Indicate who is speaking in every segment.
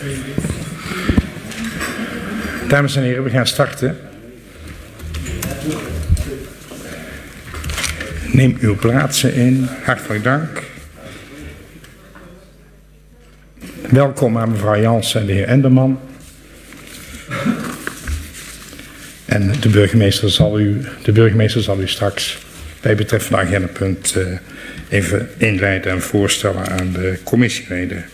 Speaker 1: Dames en heren, we gaan starten. Neem uw plaatsen in. Hartelijk dank. Welkom aan mevrouw Jansen en de heer Enderman. En de burgemeester zal u straks bij betreffende agendapunt even inleiden en voorstellen aan de commissieleden.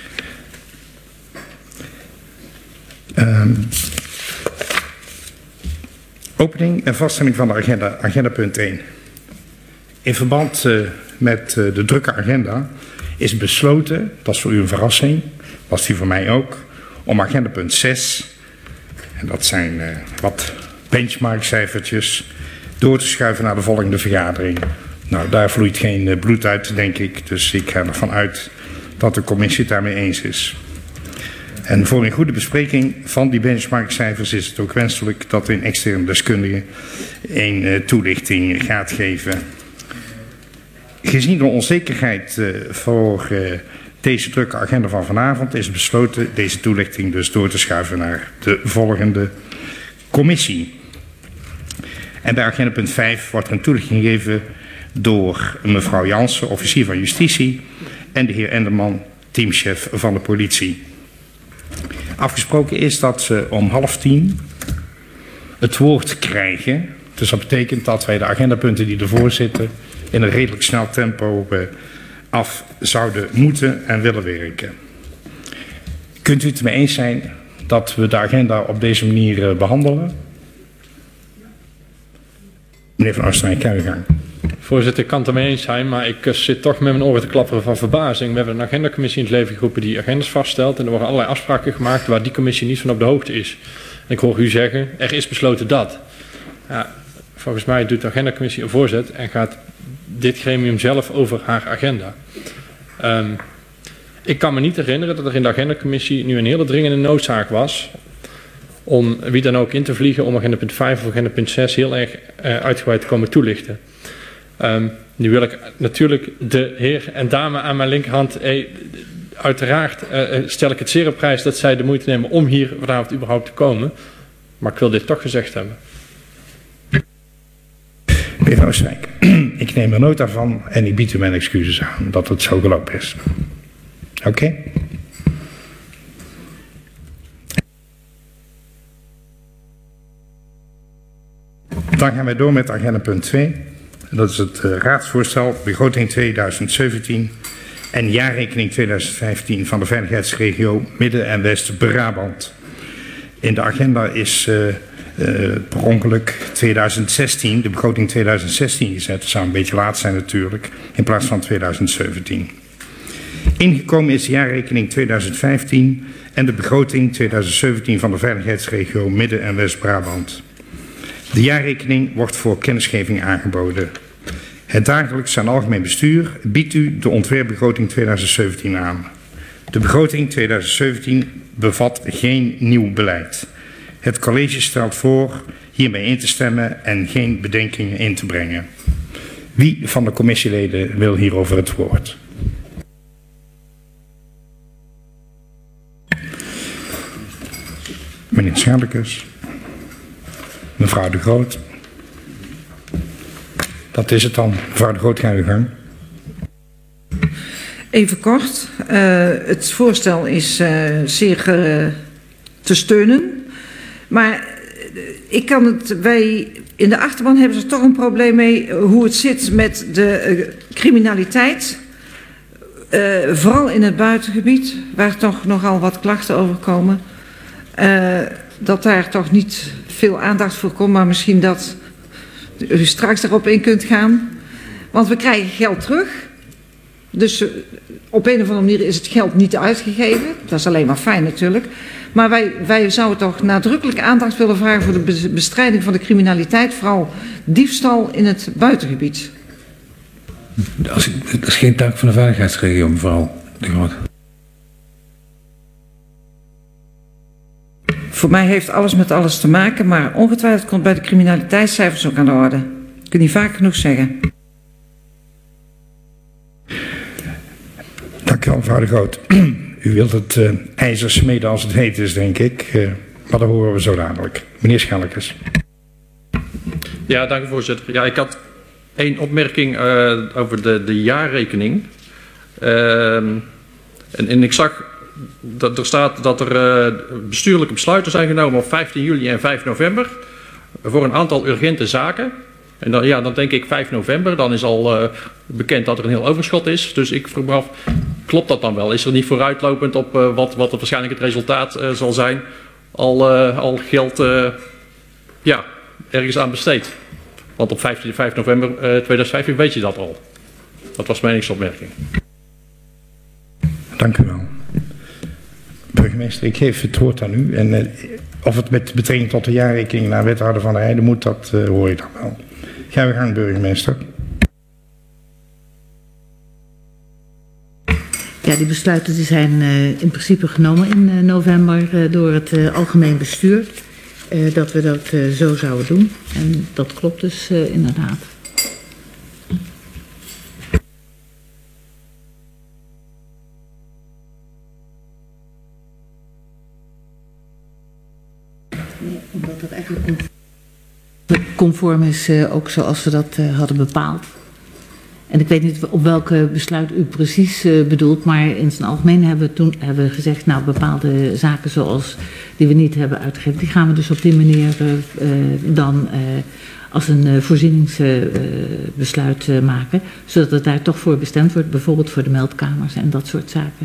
Speaker 1: Opening en vaststelling van de agenda, agendapunt 1. In verband met de drukke agenda is besloten, dat is voor u een verrassing, was die voor mij ook, om agendapunt 6, en dat zijn wat benchmarkcijfertjes, door te schuiven naar de volgende vergadering. Nou, daar vloeit geen bloed uit, denk ik, dus ik ga ervan uit dat de commissie het daarmee eens is. En voor een goede bespreking van die benchmarkcijfers is het ook wenselijk dat een externe deskundige een toelichting gaat geven. Gezien de onzekerheid voor deze drukke agenda van vanavond is besloten deze toelichting dus door te schuiven naar de volgende commissie. En bij agendapunt 5 wordt er een toelichting gegeven door mevrouw Jansen, officier van justitie, en de heer Enderman, teamchef van de politie. Afgesproken is dat ze om 9:30 het woord krijgen. Dus dat betekent dat wij de agendapunten die ervoor zitten in een redelijk snel tempo af zouden moeten en willen werken. Kunt u het mee eens zijn dat we de agenda op deze manier behandelen? Meneer Van Oostenrijk, ga uw gang.
Speaker 2: Voorzitter, ik kan het ermee eens zijn, maar ik zit toch met mijn oren te klapperen van verbazing. We hebben een agendacommissie in het leven geroepen die agendas vaststelt en er worden allerlei afspraken gemaakt waar die commissie niet van op de hoogte is. En ik hoor u zeggen, er is besloten dat. Ja, volgens mij doet de agendacommissie een voorzet en gaat dit gremium zelf over haar agenda. Ik kan me niet herinneren dat er in de agendacommissie nu een hele dringende noodzaak was om wie dan ook in te vliegen om agendapunt 5 of agendapunt 6 heel erg uitgebreid te komen toelichten. Nu wil ik natuurlijk de heer en dame aan mijn linkerhand, uiteraard stel ik het zeer op prijs dat zij de moeite nemen om hier vanavond überhaupt te komen. Maar ik wil dit toch gezegd hebben.
Speaker 1: Meneer Van Oostenrijk, ik neem er nota van en ik bied u mijn excuses aan dat het zo gelopen is. Oké? Dan gaan wij door met agendapunt 2. Dat is het raadsvoorstel begroting 2017 en jaarrekening 2015 van de veiligheidsregio Midden- en West-Brabant. In de agenda is per ongeluk 2016, de begroting 2016 gezet. Dat zou een beetje laat zijn natuurlijk, in plaats van 2017. Ingekomen is de jaarrekening 2015 en de begroting 2017 van de veiligheidsregio Midden- en West-Brabant. De jaarrekening wordt voor kennisgeving aangeboden. Het dagelijks en algemeen bestuur biedt u de ontwerpbegroting 2017 aan. De begroting 2017 bevat geen nieuw beleid. Het college stelt voor hiermee in te stemmen en geen bedenkingen in te brengen. Wie van de commissieleden wil hierover het woord? Meneer Schadekes. Mevrouw de Groot. Dat is het dan. Mevrouw de Groot, ga uw gang.
Speaker 3: Even kort. Het voorstel is zeer te steunen. Maar ik kan het, in de achterban hebben ze toch een probleem mee hoe het zit met de criminaliteit. Vooral in het buitengebied, waar toch nogal wat klachten over komen. Dat daar toch niet veel aandacht voor komt, maar misschien dat u straks daarop in kunt gaan. Want we krijgen geld terug. Dus op een of andere manier is het geld niet uitgegeven. Dat is alleen maar fijn natuurlijk. Maar wij zouden toch nadrukkelijk aandacht willen vragen voor de bestrijding van de criminaliteit. Vooral diefstal in het buitengebied.
Speaker 4: Dat is geen taak van de veiligheidsregio, mevrouw de Groot.
Speaker 3: Voor mij heeft alles met alles te maken, maar ongetwijfeld komt bij de criminaliteitscijfers ook aan de orde. Ik kan niet vaak genoeg zeggen.
Speaker 1: Dank u wel, mevrouw de Groot. U wilt het ijzer smeden als het heet is, denk ik. Maar dat horen we zo dadelijk. Meneer Schellekes.
Speaker 2: Ja, dank u voorzitter. Ja, ik had 1 opmerking over de jaarrekening. En ik zag dat er staat dat er bestuurlijke besluiten zijn genomen op 15 juli en 5 november voor een aantal urgente zaken. En dan denk ik 5 november, dan is al bekend dat er een heel overschot is. Dus ik vroeg me af, klopt dat dan wel? Is er niet vooruitlopend op wat er waarschijnlijk het resultaat zal zijn, al geld ergens aan besteed? Want op 5 november 2015 weet je dat al. Dat was mijn eerste opmerking.
Speaker 1: Dank u wel. Burgemeester, ik geef het woord aan u. En of het met betrekking tot de jaarrekening naar wethouder Van der Heijden moet, dat hoor je dan wel. Ga we gang, burgemeester.
Speaker 5: Ja, die besluiten die zijn in principe genomen in november door het algemeen bestuur. Dat we dat zo zouden doen. En dat klopt dus inderdaad. Nee, omdat het eigenlijk conform is ook zoals we dat hadden bepaald. En ik weet niet op welke besluit u precies bedoelt, maar in zijn algemeen hebben we gezegd, nou, bepaalde zaken zoals die we niet hebben uitgegeven, die gaan we dus op die manier dan als een voorzieningsbesluit maken, zodat het daar toch voor bestemd wordt, bijvoorbeeld voor de meldkamers en dat soort zaken.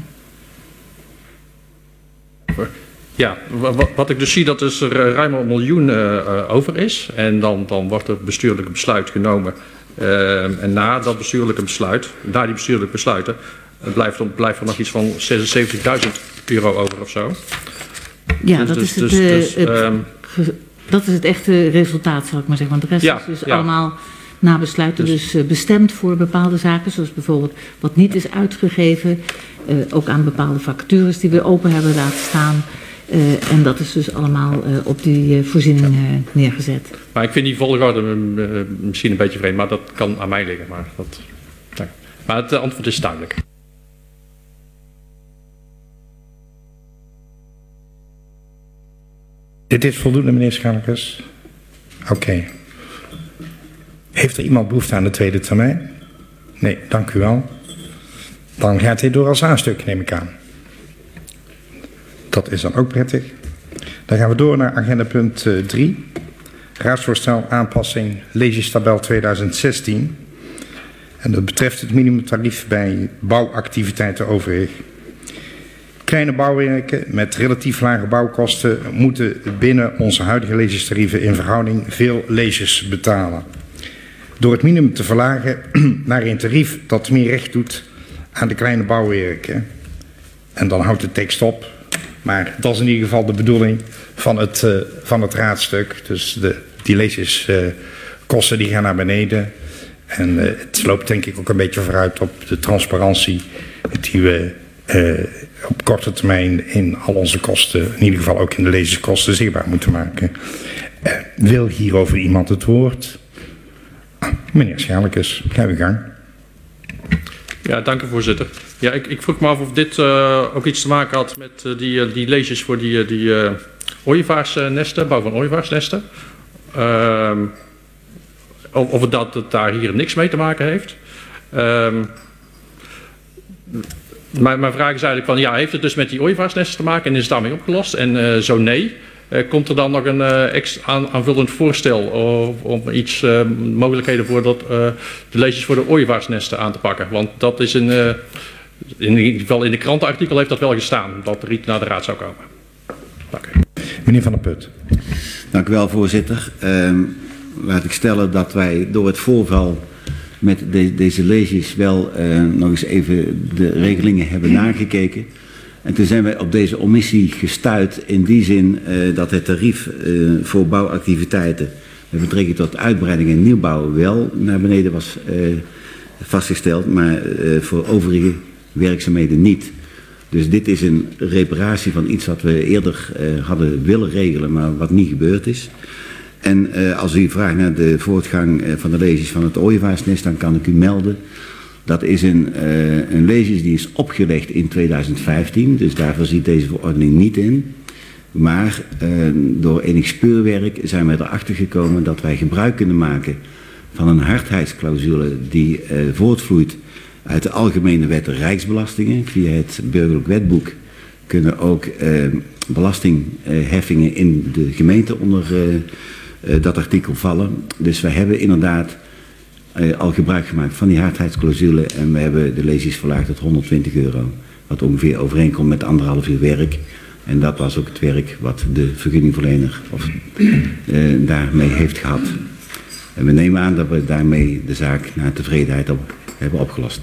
Speaker 2: Ja, wat ik dus zie dat dus er ruim 1 miljoen over is. En dan wordt er bestuurlijk besluit genomen. En na die bestuurlijke besluiten, blijft er nog iets van €76.000 over of zo.
Speaker 5: Ja, dat is het echte resultaat, zal ik maar zeggen. Want de rest is dus allemaal na besluiten dus bestemd voor bepaalde zaken. Zoals bijvoorbeeld wat niet is uitgegeven. Ook aan bepaalde vacatures die we open hebben laten staan. En dat is dus allemaal op die voorziening neergezet. Maar
Speaker 2: ik vind die volgorde misschien een beetje vreemd, maar dat kan aan mij liggen. Maar het antwoord is duidelijk.
Speaker 1: Dit is voldoende, meneer Schellekes? Oké. Heeft er iemand behoefte aan de tweede termijn? Nee, dank u wel. Dan gaat dit door als aanstuk, neem ik aan. Dat is dan ook prettig. Dan gaan we door naar agenda punt 3. Raadsvoorstel aanpassing legestabel 2016. En dat betreft het minimumtarief bij bouwactiviteiten overig. Kleine bouwwerken met relatief lage bouwkosten moeten binnen onze huidige legestarieven in verhouding veel leges betalen. Door het minimum te verlagen naar een tarief dat meer recht doet aan de kleine bouwwerken. En dan houdt de tekst op. Maar dat is in ieder geval de bedoeling van het raadstuk. Dus die legeskosten die gaan naar beneden. En het loopt denk ik ook een beetje vooruit op de transparantie die we op korte termijn in al onze kosten, in ieder geval ook in de lezerskosten, zichtbaar moeten maken. Wil hierover iemand het woord? Meneer Schellekes, ga uw gang.
Speaker 2: Ja, dank u voorzitter. Ja, ik vroeg me af of dit ook iets te maken had met die lezers voor die ooievaarsnesten, bouw van ooievaarsnesten. Of het daar hier niks mee te maken heeft. Mijn vraag is eigenlijk van, ja, heeft het dus met die ooievaarsnesten te maken en is het daarmee opgelost? En zo nee, komt er dan nog een aanvullend voorstel om iets mogelijkheden voor de lezers voor de ooievaarsnesten aan te pakken? Want dat is in ieder geval in de krantenartikel heeft dat wel gestaan, dat er iets naar de raad zou komen. Dank u.
Speaker 1: Meneer Van der Put.
Speaker 6: Dank u wel, voorzitter. Laat ik stellen dat wij door het voorval met deze leges wel nog eens even de regelingen hebben nagekeken. En toen zijn wij op deze omissie gestuit in die zin dat het tarief voor bouwactiviteiten met betrekking tot uitbreiding en nieuwbouw wel naar beneden was vastgesteld, maar voor overige werkzaamheden niet. Dus dit is een reparatie van iets wat we eerder hadden willen regelen, maar wat niet gebeurd is. En als u vraagt naar de voortgang van de leges van het ooievaarsnest, dan kan ik u melden Dat is een leges die is opgelegd in 2015, dus daarvoor zit deze verordening niet in. Maar door enig speurwerk zijn we erachter gekomen dat wij gebruik kunnen maken van een hardheidsclausule die voortvloeit uit de Algemene Wet Rijksbelastingen. Via het burgerlijk wetboek kunnen ook belastingheffingen in de gemeente onder dat artikel vallen. Dus wij hebben inderdaad al gebruik gemaakt van die hardheidsclausule en we hebben de leges verlaagd tot €120. Wat ongeveer overeenkomt met 1,5 uur werk. En dat was ook het werk wat de vergunningverlener daarmee heeft gehad. En we nemen aan dat we daarmee de zaak naar tevredenheid hebben opgelost.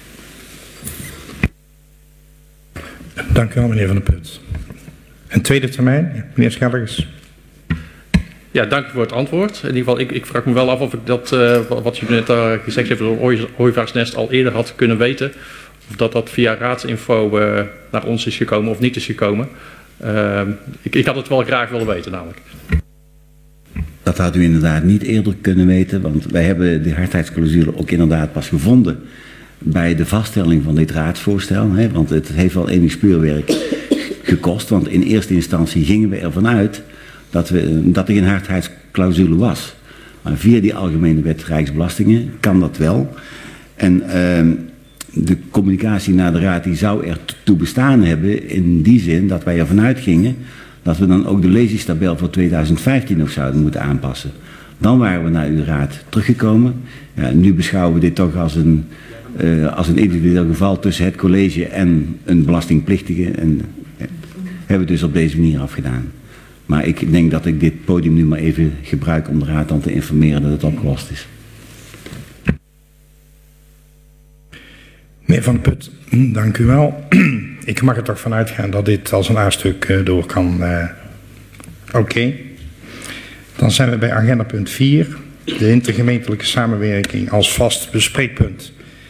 Speaker 1: Dank u wel, meneer Van der Put. Een tweede termijn, meneer Schelkes. Ja,
Speaker 2: dank u voor het antwoord. In ieder geval, ik vraag me wel af of ik dat, wat u net gezegd heeft over Ooievaarsnest al eerder had kunnen weten. Of dat via raadsinfo naar ons is gekomen of niet is gekomen. Ik had het wel graag willen weten namelijk.
Speaker 6: Dat had u inderdaad niet eerder kunnen weten, want wij hebben de hardheidsclausule ook inderdaad pas gevonden bij de vaststelling van dit raadsvoorstel. Hè, want het heeft wel enig speurwerk gekost, want in eerste instantie gingen we ervan uit dat er geen hardheidsclausule was. Maar via die Algemene Wet Rijksbelastingen kan dat wel. En de communicatie naar de raad die zou ertoe bestaan hebben in die zin dat wij ervan uitgingen dat we dan ook de leestabel voor 2015 nog zouden moeten aanpassen. Dan waren we naar uw raad teruggekomen. Ja, nu beschouwen we dit toch als een individueel geval tussen het college en een belastingplichtige. En hebben we dus op deze manier afgedaan. Maar ik denk dat ik dit podium nu maar even gebruik om de raad dan te informeren dat het opgelost is.
Speaker 1: Meneer Van der Put, dank u wel. Ik mag er toch van uitgaan dat dit als een A-stuk door kan. Oké. Dan zijn we bij agenda punt 4. De intergemeentelijke samenwerking als vast bespreekpunt.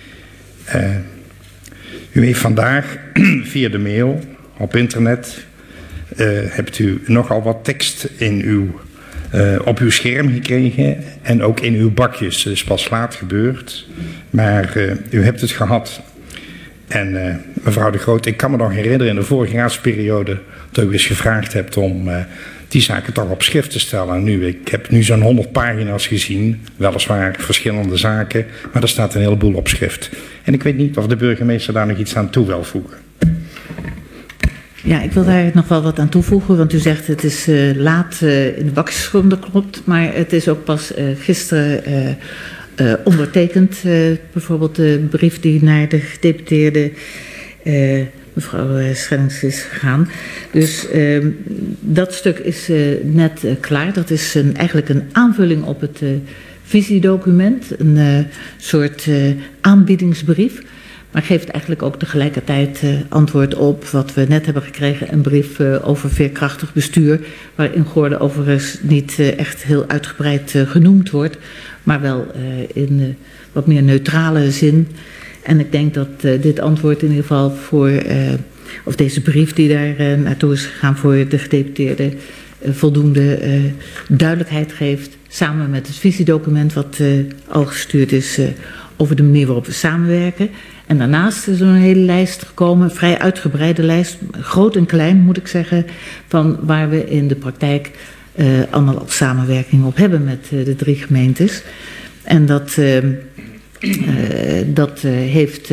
Speaker 1: U heeft vandaag via de mail op internet hebt u nogal wat tekst op uw scherm gekregen en ook in uw bakjes. Dat is pas laat gebeurd, maar u hebt het gehad. En mevrouw De Groot, ik kan me nog herinneren in de vorige raadsperiode dat u eens gevraagd hebt om die zaken toch op schrift te stellen. Ik heb nu zo'n 100 pagina's gezien, weliswaar verschillende zaken, maar er staat een heleboel op schrift. En ik weet niet of de burgemeester daar nog iets aan toe wil voegen.
Speaker 5: Ja, ik wil daar nog wel wat aan toevoegen, want u zegt het is laat in de bakjes gekomen, dat klopt, maar het is ook pas gisteren ondertekend. Bijvoorbeeld de brief die naar de gedeputeerde mevrouw Schellings is gegaan. Dus dat stuk is net klaar. Dat is eigenlijk een aanvulling op het visiedocument, een soort aanbiedingsbrief. Maar geeft eigenlijk ook tegelijkertijd antwoord op wat we net hebben gekregen. Een brief over veerkrachtig bestuur. Waarin Goorlen overigens niet echt heel uitgebreid genoemd wordt. Maar wel in wat meer neutrale zin. En ik denk dat dit antwoord in ieder geval of deze brief die daar naartoe is gegaan voor de gedeputeerde voldoende duidelijkheid geeft. Samen met het visiedocument wat al gestuurd is over de manier waarop we samenwerken. En daarnaast is er een hele lijst gekomen, een vrij uitgebreide lijst, groot en klein moet ik zeggen, van waar we in de praktijk allemaal samenwerking op hebben met de 3 gemeentes. En dat heeft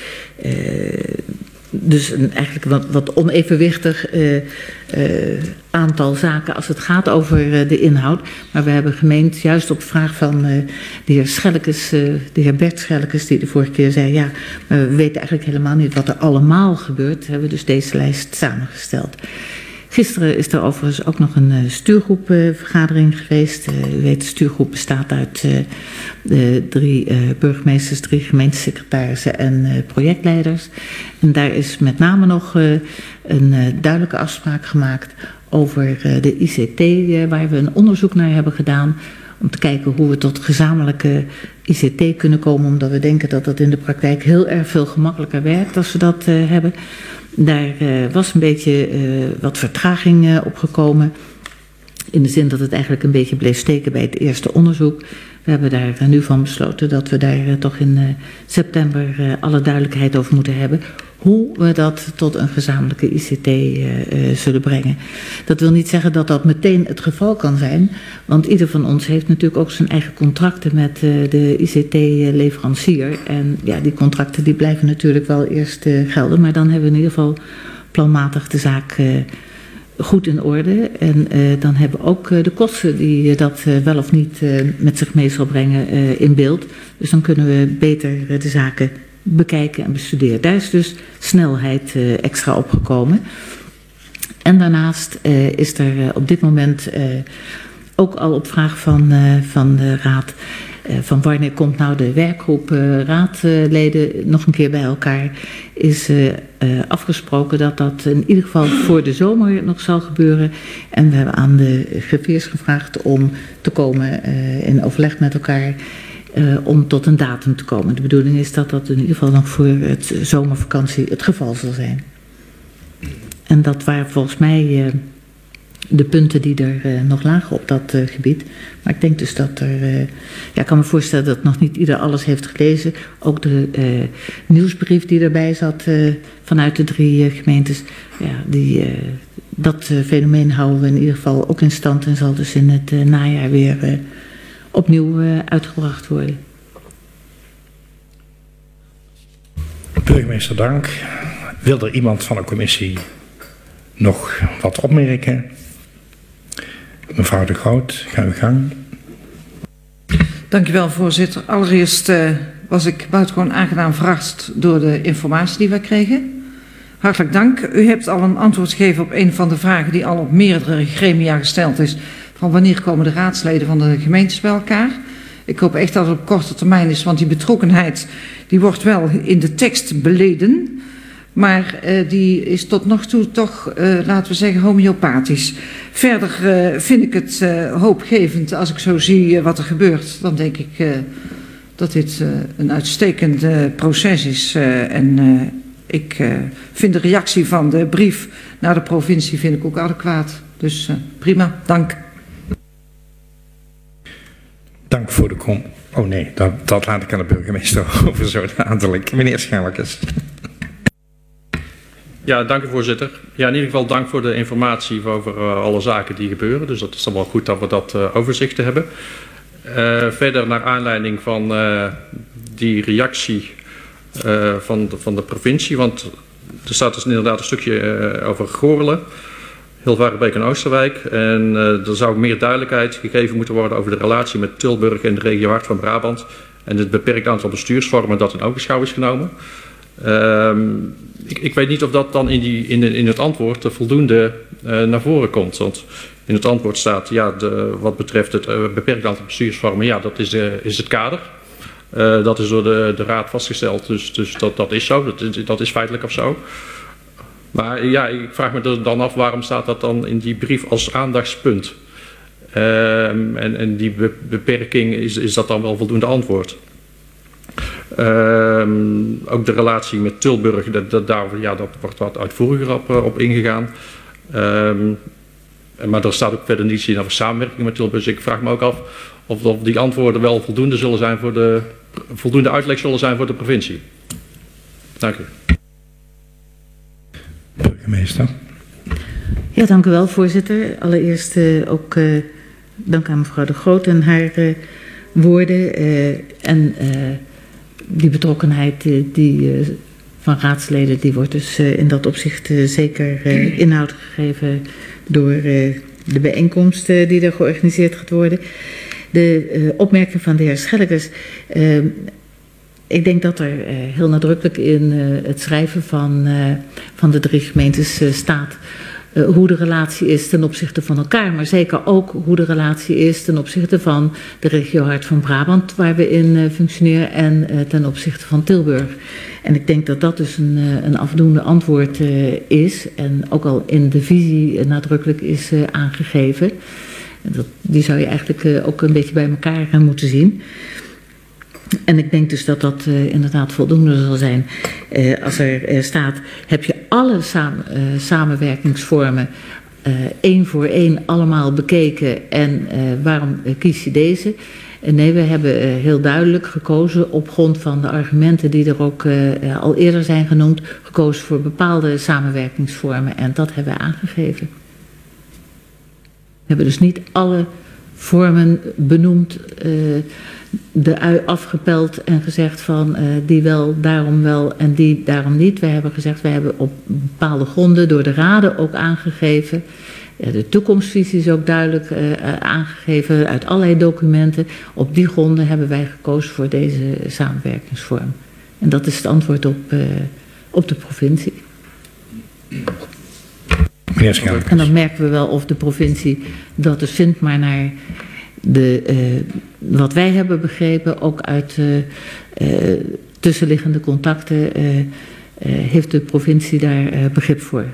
Speaker 5: dus eigenlijk wat onevenwichtig aantal zaken als het gaat over de inhoud. Maar we hebben gemeend, juist op vraag van de heer Schellekes, de heer Bert Schellekes, die de vorige keer zei, ja, maar we weten eigenlijk helemaal niet wat er allemaal gebeurt, hebben we dus deze lijst samengesteld. Gisteren is er overigens ook nog een stuurgroepvergadering geweest. U weet, de stuurgroep bestaat uit 3 burgemeesters, 3 gemeentesecretarissen en projectleiders. En daar is met name nog een duidelijke afspraak gemaakt over de ICT, waar we een onderzoek naar hebben gedaan. Om te kijken hoe we tot gezamenlijke ICT kunnen komen. Omdat we denken dat dat in de praktijk heel erg veel gemakkelijker werkt als we dat hebben. Daar was een beetje wat vertraging opgekomen. In de zin dat het eigenlijk een beetje bleef steken bij het eerste onderzoek. We hebben daar nu van besloten dat we daar toch in september alle duidelijkheid over moeten hebben. Hoe we dat tot een gezamenlijke ICT zullen brengen. Dat wil niet zeggen dat dat meteen het geval kan zijn. Want ieder van ons heeft natuurlijk ook zijn eigen contracten met de ICT-leverancier. En ja, die contracten die blijven natuurlijk wel eerst gelden. Maar dan hebben we in ieder geval planmatig de zaak goed in orde. En dan hebben we ook de kosten die dat wel of niet met zich mee zal brengen in beeld. Dus dan kunnen we beter de zaken bekijken en bestuderen. Daar is dus snelheid extra opgekomen. En daarnaast is er op dit moment ook al op vraag van de Raad van wanneer komt nou de werkgroep raadleden nog een keer bij elkaar, is afgesproken dat dat in ieder geval voor de zomer nog zal gebeuren. En we hebben aan de griffiers gevraagd om te komen in overleg met elkaar om tot een datum te komen. De bedoeling is dat dat in ieder geval nog voor het zomervakantie het geval zal zijn. En dat waren volgens mij de punten die er nog lagen op dat gebied. Maar ik denk dus dat er... ja, ik kan me voorstellen dat nog niet ieder alles heeft gelezen. Ook de nieuwsbrief die erbij zat vanuit de 3 gemeentes. Ja, dat fenomeen houden we in ieder geval ook in stand en zal dus in het najaar weer opnieuw uitgebracht worden.
Speaker 1: Burgemeester, dank. Wil er iemand van de commissie nog wat opmerken? Mevrouw De Groot, ga uw gang.
Speaker 3: Dank u wel, voorzitter. Allereerst was ik buitengewoon aangenaam verrast door de informatie die we kregen. Hartelijk dank. U hebt al een antwoord gegeven op een van de vragen die al op meerdere gremia gesteld is. Van wanneer komen de raadsleden van de gemeentes bij elkaar? Ik hoop echt dat het op korte termijn is, want die betrokkenheid die wordt wel in de tekst beleden. Maar die is tot nog toe toch, laten we zeggen, homeopathisch. Verder vind ik het hoopgevend als ik zo zie wat er gebeurt. Dan denk ik dat dit een uitstekend proces is. Ik vind de reactie van de brief naar de provincie vind ik ook adequaat. Dus prima, dank.
Speaker 1: Dank voor de kom. Oh nee, dat laat ik aan de burgemeester over zo dadelijk. Meneer Schelkes.
Speaker 2: Ja, dank u voorzitter. Ja, in ieder geval dank voor de informatie over alle zaken die gebeuren. Dus dat is dan wel goed dat we dat overzicht hebben. Verder naar aanleiding van die reactie van de provincie. Want er staat dus inderdaad een stukje over Goorlen, Hilvarenbeek en Oosterwijk. En er zou meer duidelijkheid gegeven moeten worden over de relatie met Tilburg en de regio Hart van Brabant. En het beperkt aantal bestuursvormen dat in ogenschouw is genomen. Ik weet niet of dat dan in het antwoord voldoende naar voren komt. Want in het antwoord staat, ja, wat betreft het beperkt aantal bestuursvormen, ja, dat is het kader. Dat is door de Raad vastgesteld, dus dat is zo, dat is feitelijk of zo. Maar ja, ik vraag me dan af, waarom staat dat dan in die brief als aandachtspunt? En die beperking, is dat dan wel voldoende antwoord? Ook de relatie met Tilburg, daar wordt wat uitvoeriger op ingegaan. Maar er staat ook verder niets in over samenwerking met Tilburg. Dus ik vraag me ook af of die antwoorden wel voldoende zullen zijn voldoende uitleg zullen zijn voor de provincie. Dank u.
Speaker 1: Burgemeester.
Speaker 5: Ja, dank u wel, voorzitter. Allereerst ook dank aan mevrouw De Groot en haar woorden. Die betrokkenheid van raadsleden, die wordt dus in dat opzicht zeker inhoud gegeven door de bijeenkomst die er georganiseerd gaat worden. De opmerking van de heer Schelkes. Ik denk dat er heel nadrukkelijk in het schrijven van de 3 gemeentes staat hoe de relatie is ten opzichte van elkaar, maar zeker ook hoe de relatie is ten opzichte van de regio Hart van Brabant, waar we in functioneren, en ten opzichte van Tilburg. En ik denk dat dat dus een afdoende antwoord is en ook al in de visie nadrukkelijk is aangegeven. Die zou je eigenlijk ook een beetje bij elkaar moeten zien. En ik denk dus dat dat inderdaad voldoende zal zijn. Als er staat, heb je alle samenwerkingsvormen 1 voor 1 allemaal bekeken en waarom kies je deze? Nee, we hebben heel duidelijk gekozen op grond van de argumenten die er ook al eerder zijn genoemd, gekozen voor bepaalde samenwerkingsvormen en dat hebben we aangegeven. We hebben dus niet alle vormen benoemd, de ui afgepeld en gezegd van die wel en die daarom niet. We hebben gezegd, we hebben op bepaalde gronden door de raden ook aangegeven. De toekomstvisie is ook duidelijk aangegeven uit allerlei documenten. Op die gronden hebben wij gekozen voor deze samenwerkingsvorm. En dat is het antwoord op de provincie. En dan merken we wel of de provincie dat dus vindt, maar naar wat wij hebben begrepen, ook uit tussenliggende contacten, heeft de provincie daar begrip voor.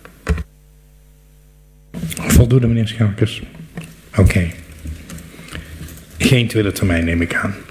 Speaker 1: Voldoende, meneer Schalkers? Oké. Geen tweede termijn, neem ik aan.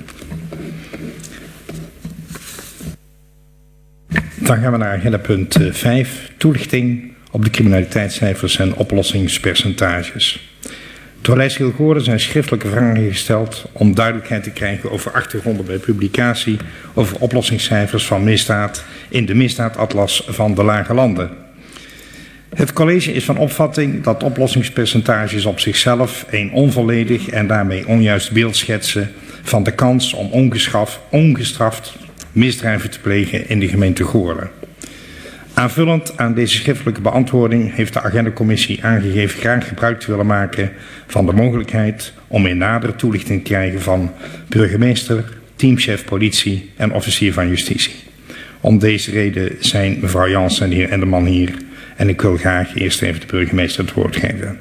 Speaker 1: Dan gaan we naar agenda punt 5, toelichting op de criminaliteitscijfers en oplossingspercentages. Door lijst Hilgoorden zijn schriftelijke vragen gesteld om duidelijkheid te krijgen over achtergronden bij publicatie over oplossingscijfers van misdaad in de misdaadatlas van de Lage Landen. Het college is van opvatting dat oplossingspercentages op zichzelf een onvolledig en daarmee onjuist beeld schetsen van de kans om ongestraft misdrijven te plegen in de gemeente Goorlen. Aanvullend aan deze schriftelijke beantwoording heeft de agendacommissie aangegeven graag gebruik te willen maken van de mogelijkheid om in nadere toelichting te krijgen van burgemeester, teamchef politie en officier van justitie. Om deze reden zijn mevrouw Jans en de heer Enderman hier en ik wil graag eerst even de burgemeester het woord geven.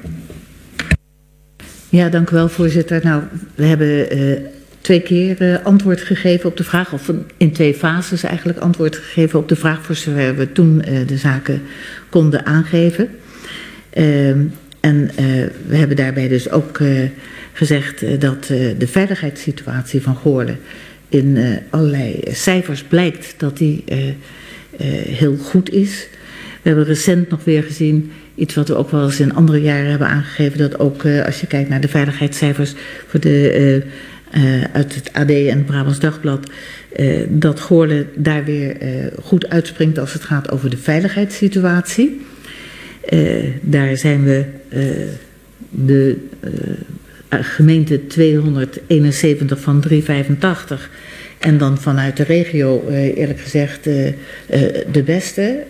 Speaker 5: Ja, dank u wel, voorzitter. Nou, we hebben 2 keer antwoord gegeven op de vraag, of in 2 fases eigenlijk antwoord gegeven op de vraag voor zover we toen de zaken konden aangeven. We hebben daarbij dus ook gezegd dat de veiligheidssituatie van Goorlen in allerlei cijfers blijkt dat die heel goed is. We hebben recent nog weer gezien, iets wat we ook wel eens in andere jaren hebben aangegeven, dat ook als je kijkt naar de veiligheidscijfers voor uit het AD en het Brabants Dagblad, dat Goorlen daar weer goed uitspringt als het gaat over de veiligheidssituatie. Daar zijn we de gemeente 271 van 385 en dan vanuit de regio eerlijk gezegd de beste.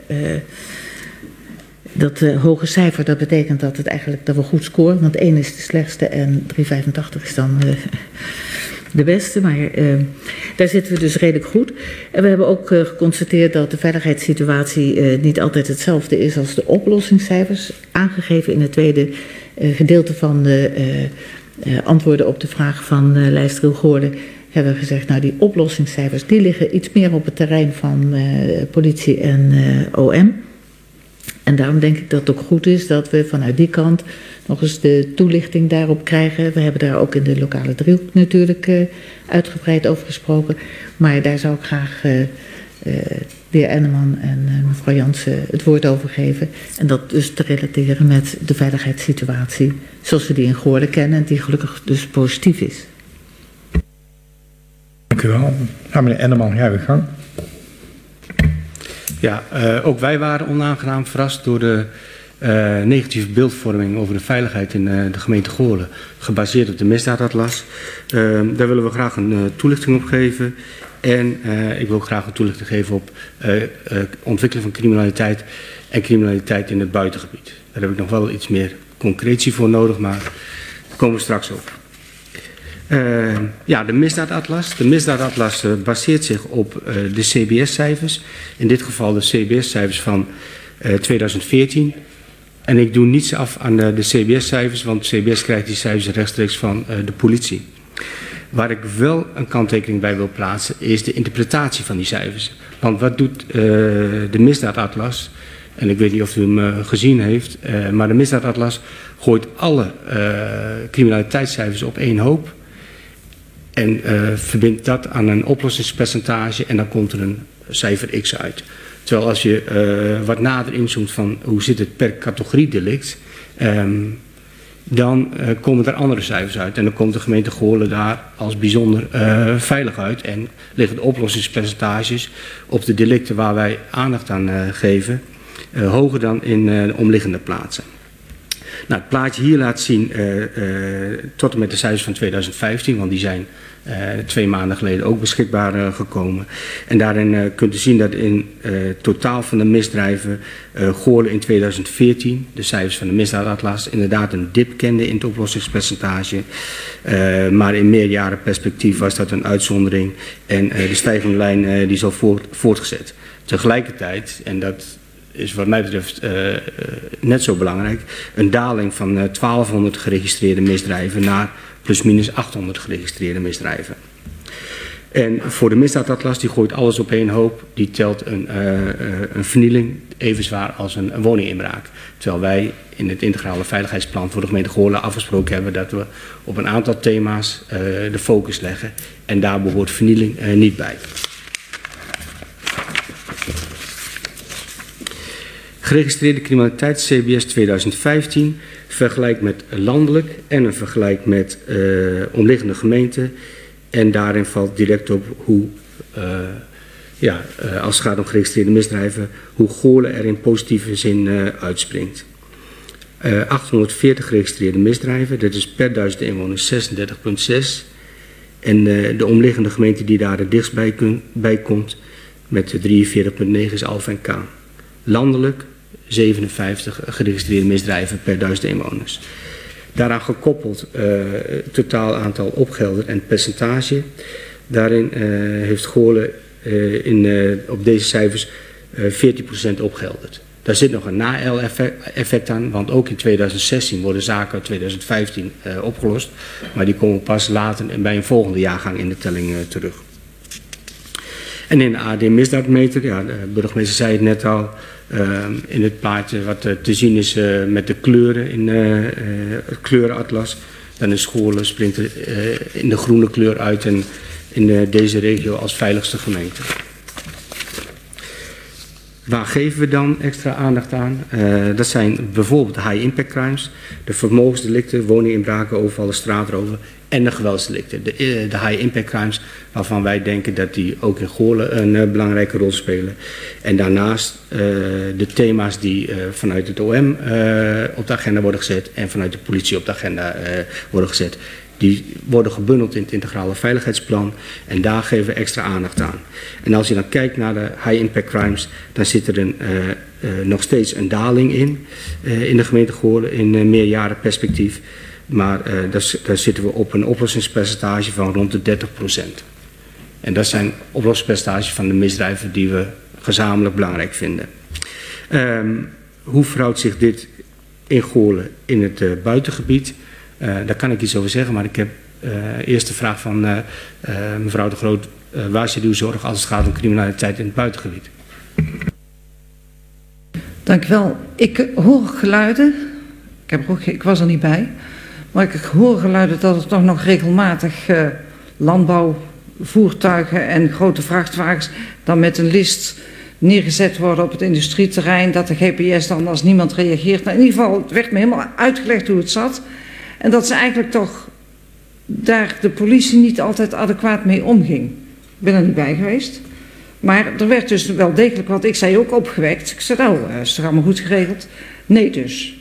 Speaker 5: Dat hoge cijfer, dat betekent dat dat we goed scoren, want 1 is de slechtste en 385 is dan de beste, maar daar zitten we dus redelijk goed. En we hebben ook geconstateerd dat de veiligheidssituatie niet altijd hetzelfde is als de oplossingscijfers. Aangegeven in het tweede gedeelte van de antwoorden op de vraag van lijst Hilgoorden hebben we gezegd, nou die oplossingscijfers die liggen iets meer op het terrein van politie en OM. En daarom denk ik dat het ook goed is dat we vanuit die kant nog eens de toelichting daarop krijgen. We hebben daar ook in de lokale driehoek natuurlijk uitgebreid over gesproken. Maar daar zou ik graag de heer Enneman en mevrouw Jansen het woord over geven. En dat dus te relateren met de veiligheidssituatie zoals we die in Goorlen kennen en die gelukkig dus positief is.
Speaker 1: Dank u wel. Nou, meneer Enneman, ga uw gang.
Speaker 7: Ja, ook wij waren onaangenaam verrast door de negatieve beeldvorming over de veiligheid in de gemeente Goorlen, gebaseerd op de misdaadatlas. Daar willen we graag een toelichting op geven. En ik wil ook graag een toelichting geven op ontwikkeling van criminaliteit en criminaliteit in het buitengebied. Daar heb ik nog wel iets meer concretie voor nodig, maar daar komen we straks op. Ja, de misdaadatlas. De misdaadatlas baseert zich op de CBS-cijfers. In dit geval de CBS-cijfers van 2014. En ik doe niets af aan de CBS-cijfers, want CBS krijgt die cijfers rechtstreeks van de politie. Waar ik wel een kanttekening bij wil plaatsen, is de interpretatie van die cijfers. Want wat doet de misdaadatlas? En ik weet niet of u hem gezien heeft, maar de misdaadatlas gooit alle criminaliteitscijfers op één hoop. En verbindt dat aan een oplossingspercentage en dan komt er een cijfer X uit. Terwijl als je wat nader inzoomt van hoe zit het per categorie delict, dan komen er andere cijfers uit. En dan komt de gemeente Goorlen daar als bijzonder veilig uit. En liggen de oplossingspercentages op de delicten waar wij aandacht aan geven hoger dan in de omliggende plaatsen. Nou, het plaatje hier laat zien tot en met de cijfers van 2015, want die zijn 2 maanden geleden ook beschikbaar gekomen. En daarin kunt u zien dat in totaal van de misdrijven Goorlen in 2014, de cijfers van de misdaadatlas, inderdaad een dip kende in het oplossingspercentage. Maar in meerjarenperspectief was dat een uitzondering en de stijgende lijn die is al voortgezet. Tegelijkertijd, en dat is wat mij betreft net zo belangrijk, een daling van 1200 geregistreerde misdrijven naar plusminus 800 geregistreerde misdrijven. En voor de misdaadatlas, die gooit alles op één hoop, die telt een vernieling even zwaar als een woninginbraak. Terwijl wij in het integrale veiligheidsplan voor de gemeente Goorlen afgesproken hebben dat we op een aantal thema's de focus leggen en daar behoort vernieling niet bij. Geregistreerde criminaliteit CBS 2015, vergelijk met landelijk en een vergelijk met omliggende gemeenten. En daarin valt direct op hoe, als het gaat om geregistreerde misdrijven, hoe Goorlen er in positieve zin uitspringt. 840 geregistreerde misdrijven, dat is per 1000 inwoners 36,6. En de omliggende gemeente die daar het dichtst bij komt met 43,9 is Alphen en Kaan. Landelijk 57 geregistreerde misdrijven per 1000 inwoners. Daaraan gekoppeld totaal aantal opgelderd en percentage. Daarin heeft Goorlen op deze cijfers 14% opgehelderd. Daar zit nog een na-effect aan, want ook in 2016 worden zaken uit 2015 opgelost. Maar die komen pas later en bij een volgende jaargang in de telling terug. En in de AD-misdaadmeter, ja, de burgemeester zei het net al, in het plaatje wat te zien is met de kleuren in het kleurenatlas. Dan is Goorlen springt in de groene kleur uit en in deze regio als veiligste gemeente. Waar geven we dan extra aandacht aan? Dat zijn bijvoorbeeld high impact crimes, de vermogensdelicten, woninginbraken, overvallen, straatroven en de geweldsdelicten. De high impact crimes waarvan wij denken dat die ook in Goorlen een belangrijke rol spelen. En daarnaast de thema's die vanuit het OM op de agenda worden gezet en vanuit de politie op de agenda worden gezet. Die worden gebundeld in het integrale veiligheidsplan en daar geven we extra aandacht aan. En als je dan kijkt naar de high impact crimes, dan zit er nog steeds een daling in de gemeente Goorlen in meerjarenperspectief. Maar daar zitten we op een oplossingspercentage van rond de 30%. En dat zijn oplossingspercentages van de misdrijven die we gezamenlijk belangrijk vinden. Hoe verhoudt zich dit in Goorlen in het buitengebied? Daar kan ik iets over zeggen, maar ik heb eerst de vraag van mevrouw De Groot. Waar zit uw zorg als het gaat om criminaliteit in het buitengebied?
Speaker 3: Dank u wel. Ik hoor geluiden, ik was er niet bij, maar ik hoor geluiden dat er toch nog regelmatig landbouwvoertuigen en grote vrachtwagens dan met een list neergezet worden op het industrieterrein, dat de GPS dan als niemand reageert. Nou, in ieder geval, het werd me helemaal uitgelegd hoe het zat. En dat ze eigenlijk toch daar de politie niet altijd adequaat mee omging. Ik ben er niet bij geweest. Maar er werd dus wel degelijk, wat ik zei, ook opgewekt. Ik zei, nou, is toch allemaal goed geregeld? Nee dus.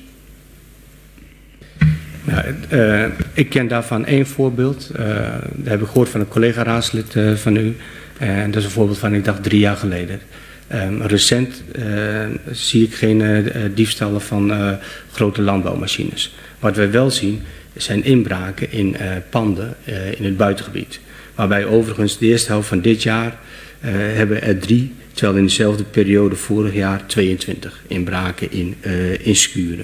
Speaker 7: Ja, ik ken daarvan één voorbeeld. Dat heb ik gehoord van een collega-raadslid van u. En dat is een voorbeeld van, ik dacht, 3 jaar geleden. Recent zie ik geen diefstallen van grote landbouwmachines. Wat wij wel zien zijn inbraken in panden in het buitengebied. Waarbij overigens de eerste helft van dit jaar hebben er 3, terwijl in dezelfde periode vorig jaar 22 inbraken in schuren.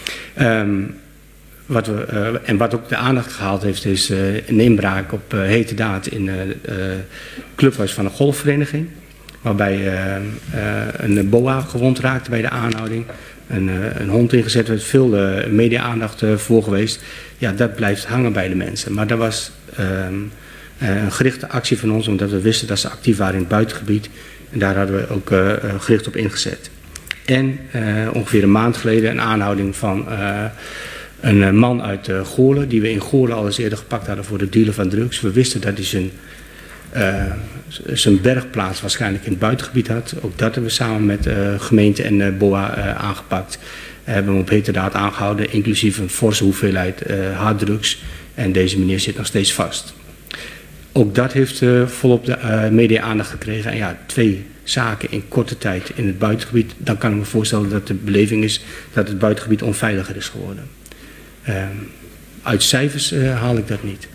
Speaker 7: Wat ook de aandacht gehaald heeft is een inbraak op hete daad in het clubhuis van een golfvereniging. Waarbij een boa gewond raakte bij de aanhouding. Een hond ingezet werd, veel media-aandacht voor geweest. Ja, dat blijft hangen bij de mensen. Maar dat was een gerichte actie van ons, omdat we wisten dat ze actief waren in het buitengebied. En daar hadden we ook gericht op ingezet. En ongeveer een maand geleden een aanhouding van Een man uit Goorlen, die we in Goorlen al eens eerder gepakt hadden voor de dealer van drugs. We wisten dat hij zijn bergplaats waarschijnlijk in het buitengebied had. Ook dat hebben we samen met gemeente en BOA aangepakt. Hebben hem op heterdaad aangehouden, inclusief een forse hoeveelheid harddrugs. En deze meneer zit nog steeds vast. Ook dat heeft volop de media aandacht gekregen. En ja, 2 zaken in korte tijd in het buitengebied. Dan kan ik me voorstellen dat de beleving is dat het buitengebied onveiliger is geworden. Uit cijfers haal ik dat niet.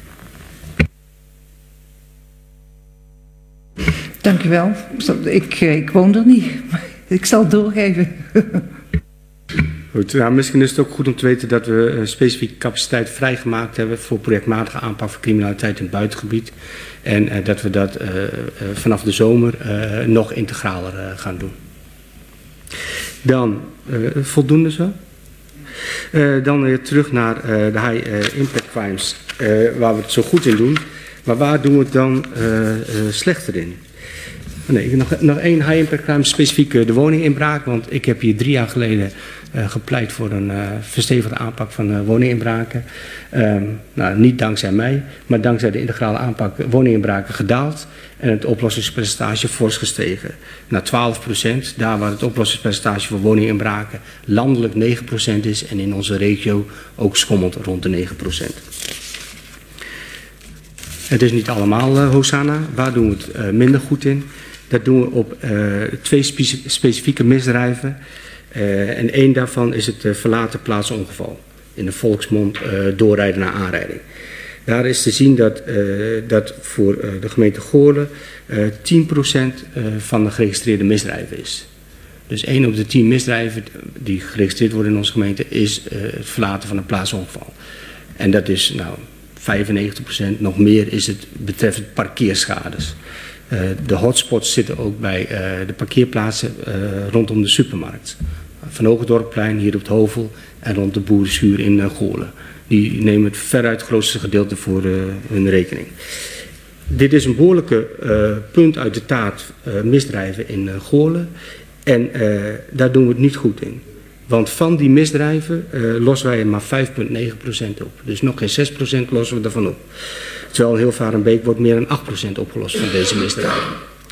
Speaker 3: Dank u wel. Ik woon er niet. Ik zal het doorgeven.
Speaker 7: Goed, nou, misschien is het ook goed om te weten dat we specifieke capaciteit vrijgemaakt hebben voor projectmatige aanpak van criminaliteit in het buitengebied. En dat we dat vanaf de zomer nog integraler gaan doen. Dan, voldoende zo? Dan weer terug naar de high impact crimes, waar we het zo goed in doen. Maar waar doen we het dan slechter in? Nee, nog één high impact crime, specifiek de woninginbraak. Want ik heb hier 3 jaar geleden gepleit voor een verstevigde aanpak van woninginbraken. Nou, niet dankzij mij, maar dankzij de integrale aanpak woninginbraken gedaald. En het oplossingspercentage fors gestegen. Naar 12%, daar waar het oplossingspercentage voor woninginbraken landelijk 9% is. En in onze regio ook schommelt rond de 9%. Het is niet allemaal Hosanna. Waar doen we het minder goed in? Dat doen we op 2 specifieke misdrijven. En 1 daarvan is het verlaten plaatsongeval. In de volksmond doorrijden naar aanrijding. Daar is te zien dat voor de gemeente Goorlen 10% van de geregistreerde misdrijven is. Dus 1 op de 10 misdrijven die geregistreerd worden in onze gemeente is het verlaten van een plaatsongeval. En dat is 95%, nog meer is het betreffend parkeerschades. De hotspots zitten ook bij de parkeerplaatsen rondom de supermarkt. Van Hogendorpplein, hier op het Hovel en rond de Boerenschuur in Goorlen. Die nemen het veruit grootste gedeelte voor hun rekening. Dit is een behoorlijke punt uit de taart misdrijven in Goorlen. En daar doen we het niet goed in. Want van die misdrijven lossen wij er maar 5,9% op. Dus nog geen 6% lossen we ervan op. Terwijl in heel Varenbeek wordt meer dan 8% opgelost van deze misdrijven.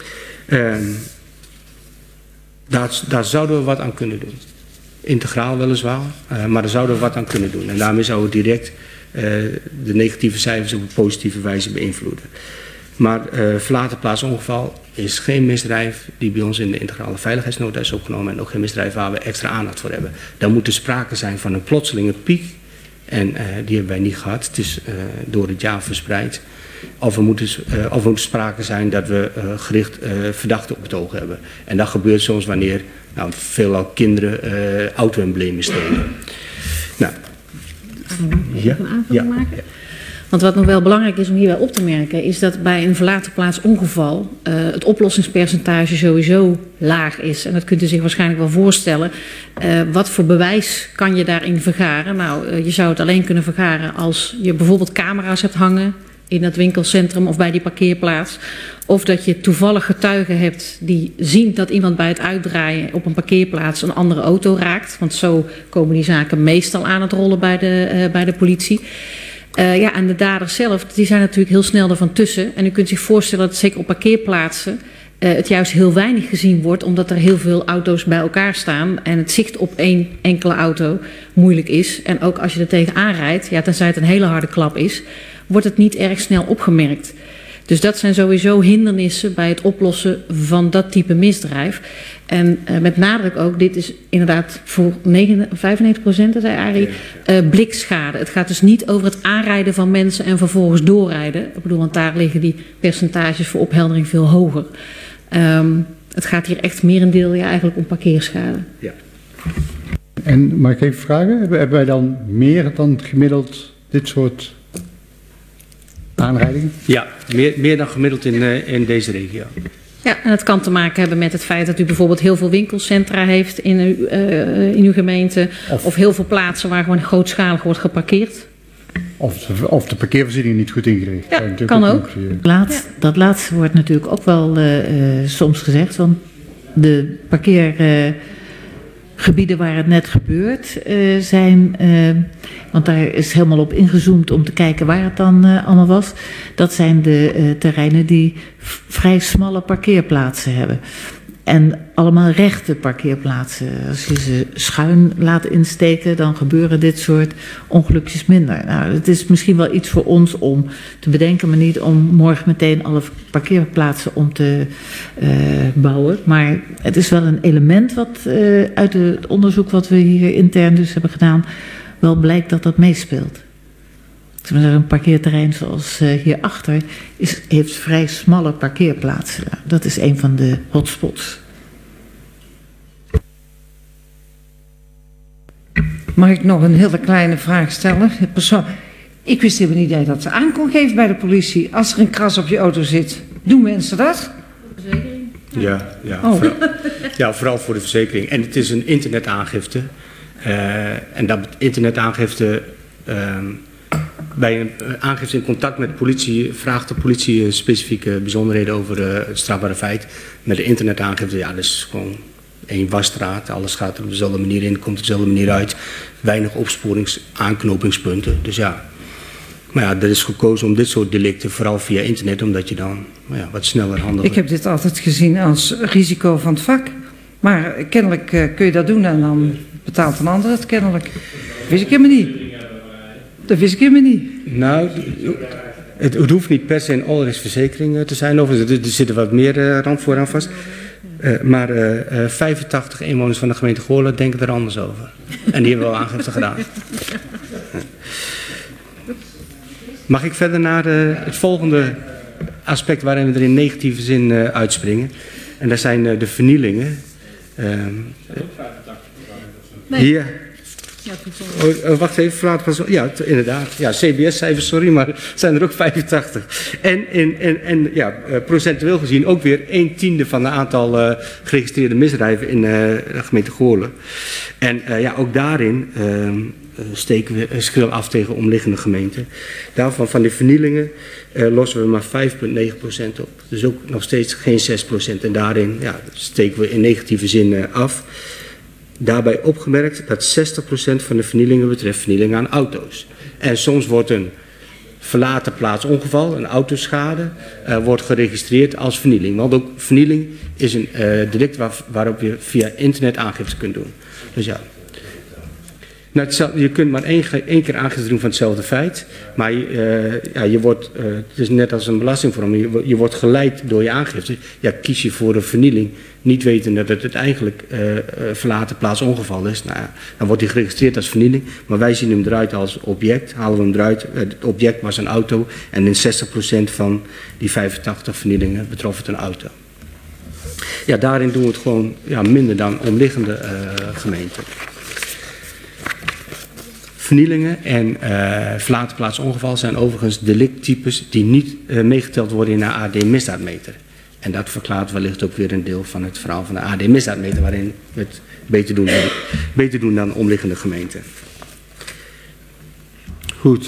Speaker 7: Daar zouden we wat aan kunnen doen. Integraal weliswaar, maar daar zouden we wat aan kunnen doen. En daarmee zouden we direct de negatieve cijfers op een positieve wijze beïnvloeden. Maar verlaten plaatsongeval is geen misdrijf die bij ons in de integrale veiligheidsnota is opgenomen en ook geen misdrijf waar we extra aandacht voor hebben. Dan moet er sprake zijn van een plotselinge piek en die hebben wij niet gehad. Het is door het jaar verspreid. Of er moet sprake zijn dat we gericht verdachten op het oog hebben. En dat gebeurt soms wanneer veelal kinderen auto-emblemen stelen. Nou,
Speaker 5: ja. Een aanvulling maken? Ja. Want wat nog wel belangrijk is om hierbij op te merken, is dat bij een verlaten plaatsongeval het oplossingspercentage sowieso laag is. En dat kunt u zich waarschijnlijk wel voorstellen. Wat voor bewijs kan je daarin vergaren? Nou, je zou het alleen kunnen vergaren als je bijvoorbeeld camera's hebt hangen in dat winkelcentrum of bij die parkeerplaats. Of dat je toevallig getuigen hebt die zien dat iemand bij het uitdraaien op een parkeerplaats een andere auto raakt. Want zo komen die zaken meestal aan het rollen bij de politie. En de daders zelf, die zijn natuurlijk heel snel ervan tussen. En u kunt zich voorstellen dat zeker op parkeerplaatsen het juist heel weinig gezien wordt, omdat er heel veel auto's bij elkaar staan en het zicht op 1 enkele auto moeilijk is. En ook als je er tegenaan rijdt, tenzij het een hele harde klap is, wordt het niet erg snel opgemerkt. Dus dat zijn sowieso hindernissen bij het oplossen van dat type misdrijf. En met nadruk ook, dit is inderdaad voor 95%, zei Arie, blikschade. Het gaat dus niet over het aanrijden van mensen en vervolgens doorrijden. Ik bedoel, want daar liggen die percentages voor opheldering veel hoger. Het gaat hier echt merendeel eigenlijk om parkeerschade. Ja.
Speaker 8: En mag ik even vragen, hebben wij dan meer dan gemiddeld dit soort aanrijdingen?
Speaker 7: Ja, meer dan gemiddeld in deze regio.
Speaker 5: Ja, en het kan te maken hebben met het feit dat u bijvoorbeeld heel veel winkelcentra heeft in uw gemeente. Of heel veel plaatsen waar gewoon grootschalig wordt geparkeerd.
Speaker 8: Of de parkeervoorziening niet goed ingericht.
Speaker 5: Ja, kan ook.
Speaker 9: Dat laatste wordt natuurlijk ook wel soms gezegd. Want de
Speaker 5: gebieden waar het net gebeurt zijn, want daar is helemaal op ingezoomd om te kijken waar het dan allemaal was. Dat zijn de terreinen die vrij smalle parkeerplaatsen hebben. En allemaal rechte parkeerplaatsen. Als je ze schuin laat insteken, dan gebeuren dit soort ongelukjes minder. Nou, het is misschien wel iets voor ons om te bedenken, maar niet om morgen meteen alle parkeerplaatsen om te bouwen. Maar het is wel een element wat uit het onderzoek wat we hier intern dus hebben gedaan, wel blijkt dat dat meespeelt. Een parkeerterrein zoals hierachter heeft vrij smalle parkeerplaatsen. Dat is een van de hotspots.
Speaker 3: Mag ik nog een hele kleine vraag stellen? Ik wist helemaal niet dat je dat aan kon geven bij de politie. Als er een kras op je auto zit, doen mensen dat?
Speaker 5: Verzekering?
Speaker 7: Ja, vooral voor de verzekering. En het is een internetaangifte. En dat internetaangifte... bij een aangifte in contact met de politie vraagt de politie specifieke bijzonderheden over het strafbare feit. Met de internetaangifte, ja, dat is gewoon één wasstraat. Alles gaat er op dezelfde manier in, komt op dezelfde manier uit. Weinig opsporingaanknopingspunten. Dus ja, maar ja, er is gekozen om dit soort delicten, vooral via internet, omdat je dan wat sneller handelt.
Speaker 3: Ik heb dit altijd gezien als risico van het vak. Maar kennelijk kun je dat doen en dan betaalt een ander het kennelijk. Dat wist ik helemaal niet. Dat wist ik helemaal niet.
Speaker 7: Nou, het hoeft niet per se een all-risk-verzekering te zijn. Er zitten wat meer randvoorwaarden aan vast. Maar 85 inwoners van de gemeente Goorlen denken er anders over. En die hebben wel aangifte gedaan. Mag ik verder naar het volgende aspect waarin we er in negatieve zin uitspringen. En dat zijn de vernielingen. Hier... wacht even, ja, inderdaad. Ja, CBS-cijfers, sorry, maar het zijn er ook 85. En procentueel gezien ook weer 1/10 van het aantal geregistreerde misdrijven in de gemeente Goorlen. En ook daarin steken we schil af tegen omliggende gemeenten. Daarvan van die vernielingen lossen we maar 5,9% op. Dus ook nog steeds geen 6%. En daarin steken we in negatieve zin af. Daarbij opgemerkt dat 60% van de vernielingen betreft vernielingen aan auto's. En soms wordt een verlaten plaatsongeval, een autoschade, wordt geregistreerd als vernieling. Want ook vernieling is een delict waarop je via internet aangifte kunt doen. Dus ja. Nou, je kunt maar één keer aangifte doen van hetzelfde feit. Maar je wordt, het is net als een belastingvorming, je wordt geleid door je aangifte. Ja, kies je voor een vernieling, niet wetende dat het eigenlijk verlaten plaatsongeval is. Nou, dan wordt hij geregistreerd als vernieling. Maar wij zien hem eruit als object, halen we hem eruit. Het object was een auto en in 60% van die 85 vernielingen betrof het een auto. Ja, daarin doen we het gewoon minder dan omliggende gemeenten. Vernielingen en verlaten plaatsongeval zijn overigens delicttypes die niet meegeteld worden in de AD-misdaadmeter. En dat verklaart wellicht ook weer een deel van het verhaal van de AD-misdaadmeter, waarin we het beter doen dan omliggende gemeenten. Goed.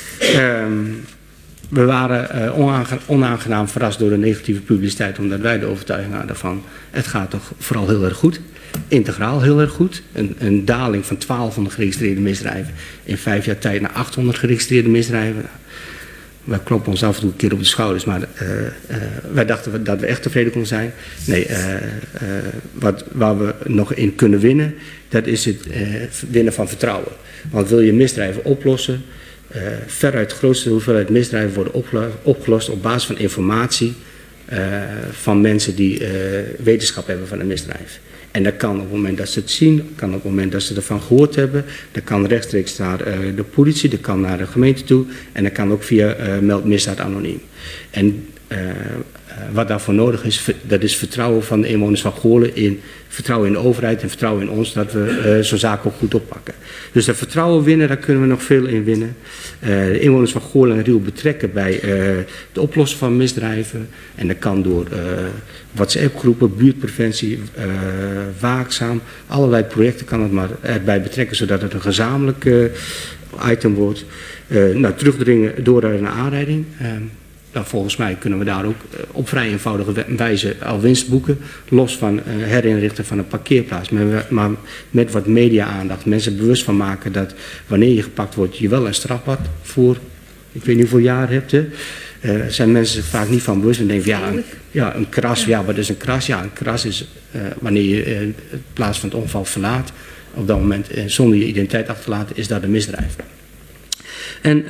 Speaker 7: We waren onaangenaam verrast door de negatieve publiciteit, omdat wij de overtuiging hadden van het gaat toch vooral heel erg goed. Integraal heel erg goed. Een daling van 1200 geregistreerde misdrijven in 5 jaar tijd naar 800 geregistreerde misdrijven. Wij kloppen ons af en toe een keer op de schouders, maar wij dachten dat we echt tevreden konden zijn. Nee, waar we nog in kunnen winnen, dat is het winnen van vertrouwen. Want wil je misdrijven oplossen, veruit de grootste hoeveelheid misdrijven worden opgelost op basis van informatie van mensen die wetenschap hebben van een misdrijf. En dat kan op het moment dat ze het zien, kan op het moment dat ze ervan gehoord hebben. Dat kan rechtstreeks naar de politie, dat kan naar de gemeente toe. En dat kan ook via Meld Misdaad Anoniem. En wat daarvoor nodig is, dat is vertrouwen van de inwoners van Goorlen in vertrouwen in de overheid en vertrouwen in ons dat we zo'n zaak ook goed oppakken. Dus dat vertrouwen winnen, daar kunnen we nog veel in winnen. De inwoners van Goorlen en Riel betrekken bij de oplossing van misdrijven. En dat kan door WhatsApp-groepen, buurtpreventie, waakzaam. Allerlei projecten kan het maar erbij betrekken, zodat het een gezamenlijk item wordt. Terugdringen door naar een aanrijding. dan volgens mij kunnen we daar ook op vrij eenvoudige wijze al winst boeken. Los van herinrichten van een parkeerplaats. Maar met wat media-aandacht. Mensen bewust van maken dat wanneer je gepakt wordt, je wel een strafblad voor, ik weet niet hoeveel jaar hebt. Zijn mensen zich vaak niet van bewust. En denken een kras, wat is een kras? Ja, een kras is wanneer je de plaats van het ongeval verlaat. Op dat moment zonder je identiteit achter te laten, is dat een misdrijf. En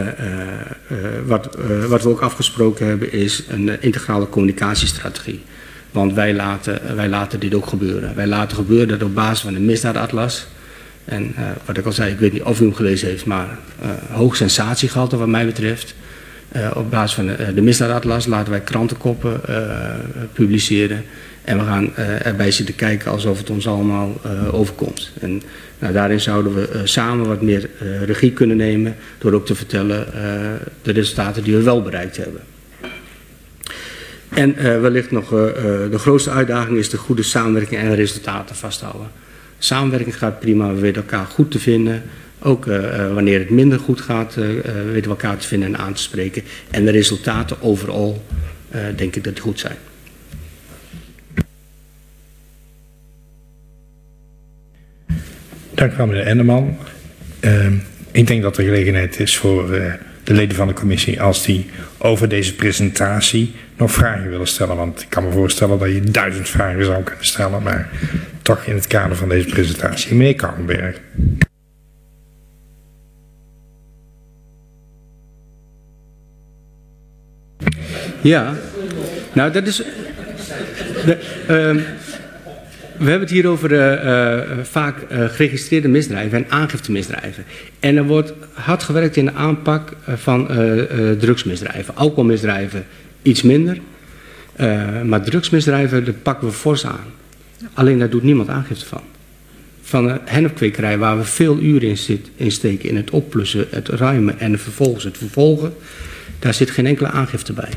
Speaker 7: wat we ook afgesproken hebben is een integrale communicatiestrategie. Want wij laten dit ook gebeuren. Wij laten gebeuren dat op basis van de misdaadatlas. En wat ik al zei, ik weet niet of u hem gelezen heeft, maar hoog sensatiegehalte wat mij betreft. Op basis van de misdaadatlas laten wij krantenkoppen publiceren. En we gaan erbij zitten kijken alsof het ons allemaal overkomt. En daarin zouden we samen wat meer regie kunnen nemen door ook te vertellen de resultaten die we wel bereikt hebben. En wellicht nog de grootste uitdaging is de goede samenwerking en resultaten vasthouden. Samenwerking gaat prima, we weten elkaar goed te vinden. Ook wanneer het minder goed gaat, weten we elkaar te vinden en aan te spreken. En de resultaten overal denk ik dat die goed zijn.
Speaker 1: Dank u wel, meneer Enderman. Ik denk dat er gelegenheid is voor de leden van de commissie als die over deze presentatie nog vragen willen stellen. Want ik kan me voorstellen dat je 1000 vragen zou kunnen stellen, maar toch in het kader van deze presentatie. Meneer Kouwenberg.
Speaker 7: Ja, nou dat is... we hebben het hier over vaak geregistreerde misdrijven en aangiftemisdrijven. En er wordt hard gewerkt in de aanpak van drugsmisdrijven. Alcoholmisdrijven iets minder. Maar drugsmisdrijven, daar pakken we fors aan. Alleen daar doet niemand aangifte van. Van hennepkwekerij waar we veel uren in steken in het opplussen, het ruimen en vervolgens het vervolgen. Daar zit geen enkele aangifte bij.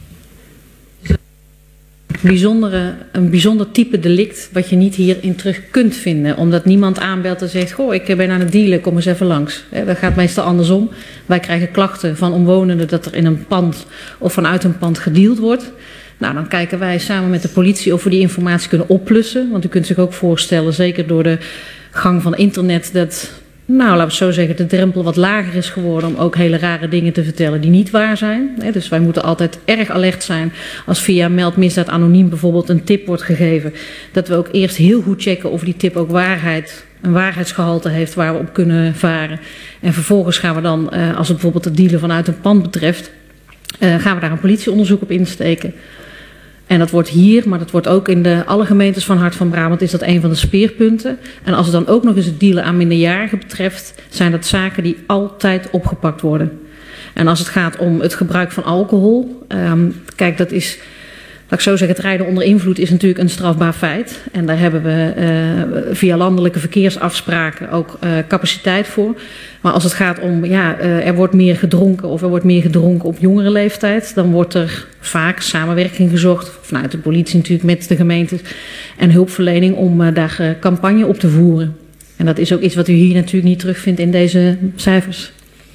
Speaker 9: Een bijzonder type delict wat je niet hierin terug kunt vinden. Omdat niemand aanbelt en zegt, goh, ik ben aan het dealen, kom eens even langs. Dat gaat meestal andersom. Wij krijgen klachten van omwonenden dat er in een pand of vanuit een pand gedeald wordt. Nou, dan kijken wij samen met de politie of we die informatie kunnen opplussen. Want u kunt zich ook voorstellen, zeker door de gang van internet, dat, nou, laten we het zo zeggen, de drempel wat lager is geworden om ook hele rare dingen te vertellen die niet waar zijn. Dus wij moeten altijd erg alert zijn als via Meld Misdaad Anoniem bijvoorbeeld een tip wordt gegeven. Dat we ook eerst heel goed checken of die tip ook een waarheidsgehalte heeft waar we op kunnen varen. En vervolgens gaan we dan, als het bijvoorbeeld het dealen vanuit een pand betreft, gaan we daar een politieonderzoek op insteken. En dat wordt hier, maar dat wordt ook in alle gemeentes van Hart van Brabant, is dat een van de speerpunten. En als het dan ook nog eens het dealen aan minderjarigen betreft, zijn dat zaken die altijd opgepakt worden. En als het gaat om het gebruik van alcohol, kijk, dat is, laat ik zo zeggen, het rijden onder invloed is natuurlijk een strafbaar feit. En daar hebben we via landelijke verkeersafspraken ook capaciteit voor. Maar als het gaat om, er wordt meer gedronken of er wordt meer gedronken op jongere leeftijd, dan wordt er vaak samenwerking gezocht, vanuit de politie natuurlijk met de gemeentes en hulpverlening om daar campagne op te voeren. En dat is ook iets wat u hier natuurlijk niet terugvindt in deze cijfers.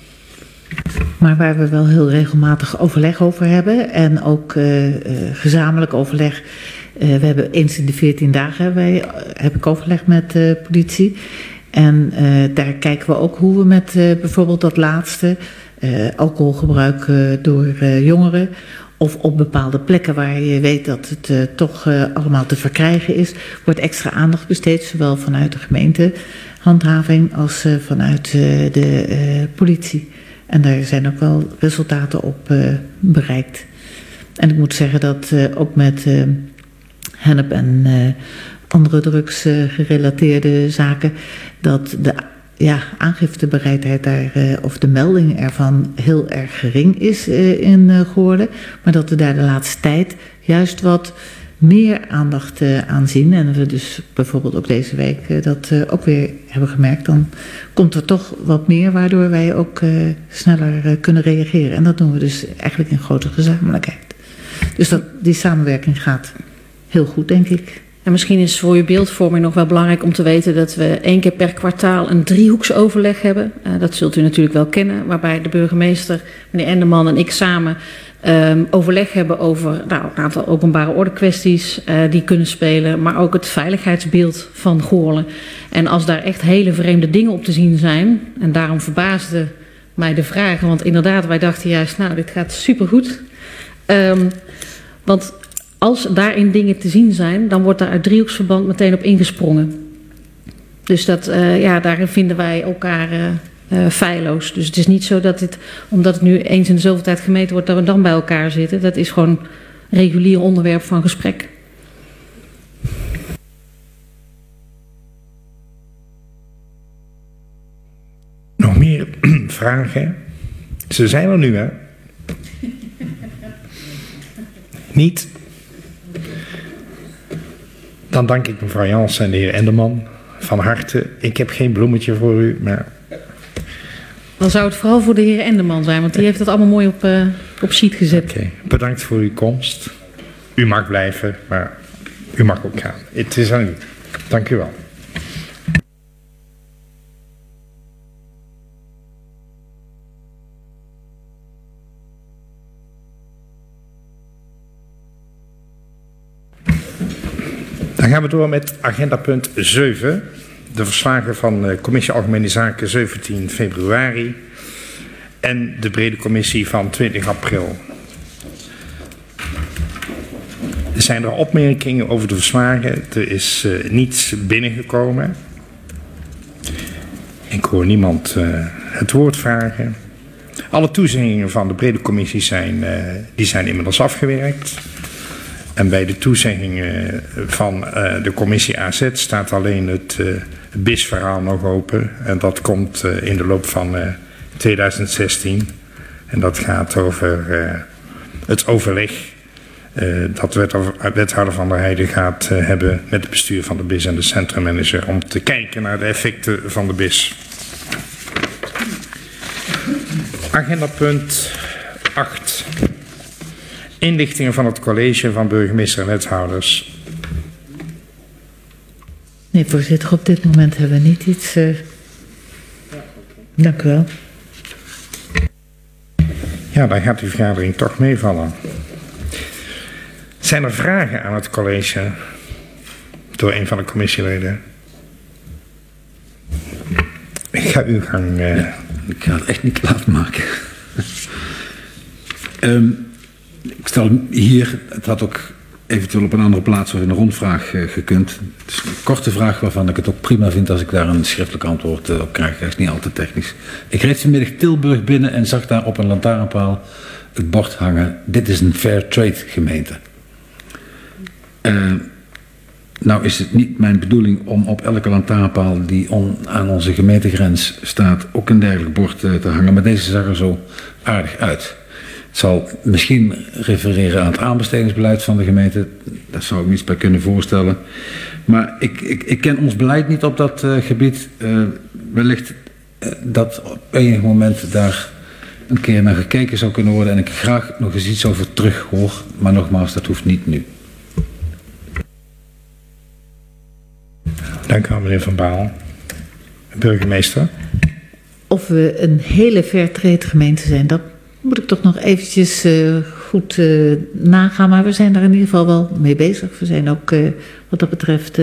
Speaker 5: Maar waar we wel heel regelmatig overleg over hebben en ook gezamenlijk overleg. We hebben eens in de 14 dagen heb ik overleg met de politie. En daar kijken we ook hoe we met bijvoorbeeld dat laatste, alcoholgebruik door jongeren, of op bepaalde plekken waar je weet dat het toch allemaal te verkrijgen is, wordt extra aandacht besteed, zowel vanuit de gemeentehandhaving als vanuit de politie. En daar zijn ook wel resultaten op bereikt. En ik moet zeggen dat ook met hennep en andere drugsgerelateerde zaken, dat de aangiftebereidheid daar, of de melding ervan heel erg gering is in Goorlen. Maar dat we daar de laatste tijd juist wat meer aandacht aan zien. En we dus bijvoorbeeld ook deze week dat ook weer hebben gemerkt. Dan komt er toch wat meer, waardoor wij ook sneller kunnen reageren. En dat doen we dus eigenlijk in grotere gezamenlijkheid. Dus die samenwerking gaat heel goed, denk ik.
Speaker 9: En misschien is voor uw beeldvorming nog wel belangrijk om te weten dat we 1 keer per kwartaal een driehoeksoverleg hebben. Dat zult u natuurlijk wel kennen, waarbij de burgemeester, meneer Enderman en ik samen Overleg hebben over een aantal openbare orde kwesties die kunnen spelen, maar ook het veiligheidsbeeld van Goorlen. En als daar echt hele vreemde dingen op te zien zijn, en daarom verbaasde mij de vraag, want inderdaad, wij dachten juist, nou, dit gaat supergoed. Want als daarin dingen te zien zijn, dan wordt daar uit driehoeksverband meteen op ingesprongen. Dus daarin vinden wij elkaar feilloos. Dus het is niet zo dat omdat het nu eens in de zoveel tijd gemeten wordt, dat we dan bij elkaar zitten. Dat is gewoon een regulier onderwerp van gesprek.
Speaker 1: Nog meer vragen? Ze zijn er nu, hè? Niet? Dan dank ik mevrouw Jans en de heer Enderman van harte. Ik heb geen bloemetje voor u, maar...
Speaker 9: Dan zou het vooral voor de heer Enderman zijn, want die heeft het allemaal mooi op sheet gezet.
Speaker 1: Oké, bedankt voor uw komst. U mag blijven, maar u mag ook gaan. Het is aan u. Dank u wel. Dan gaan we door met agenda punt 7. De verslagen van de Commissie Algemene Zaken 17 februari en de brede commissie van 20 april. Er zijn er opmerkingen over de verslagen. Er is niets binnengekomen. Ik hoor niemand het woord vragen. Alle toezeggingen van de brede commissie zijn inmiddels afgewerkt. En bij de toezeggingen van de commissie AZ staat alleen het BIS-verhaal nog open. En dat komt in de loop van 2016. En dat gaat over het overleg dat wethouder Van der Heijden gaat hebben met het bestuur van de BIS en de centrummanager om te kijken naar de effecten van de BIS. Agenda punt 8. Inlichtingen van het college van burgemeester en wethouders.
Speaker 5: Nee, voorzitter, op dit moment hebben we niet iets. Dank u wel.
Speaker 1: Ja, dan gaat uw vergadering toch meevallen. Zijn er vragen aan het college door een van de commissieleden? Ik ga uw gang.
Speaker 4: Ik ga het echt niet laten maken. Ik stel hier, het had ook eventueel op een andere plaats of in een rondvraag gekund. Het is een korte vraag waarvan ik het ook prima vind als ik daar een schriftelijk antwoord op krijg. Dat is niet al te technisch. Ik reed vanmiddag Tilburg binnen en zag daar op een lantaarnpaal het bord hangen. Dit is een fair trade gemeente. Nou is het niet mijn bedoeling om op elke lantaarnpaal die aan onze gemeentegrens staat ook een dergelijk bord te hangen. Maar deze zag er zo aardig uit. Het zal misschien refereren aan het aanbestedingsbeleid van de gemeente. Daar zou ik me iets bij kunnen voorstellen. Maar ik ken ons beleid niet op dat gebied. Wellicht dat op enig moment daar een keer naar gekeken zou kunnen worden. En ik graag nog eens iets over terug hoor. Maar nogmaals, dat hoeft niet nu.
Speaker 1: Dank u wel, meneer Van Baal. Burgemeester.
Speaker 5: Of we een hele fair trade gemeente zijn, dat moet ik toch nog eventjes goed nagaan. Maar we zijn daar in ieder geval wel mee bezig. We zijn ook wat dat betreft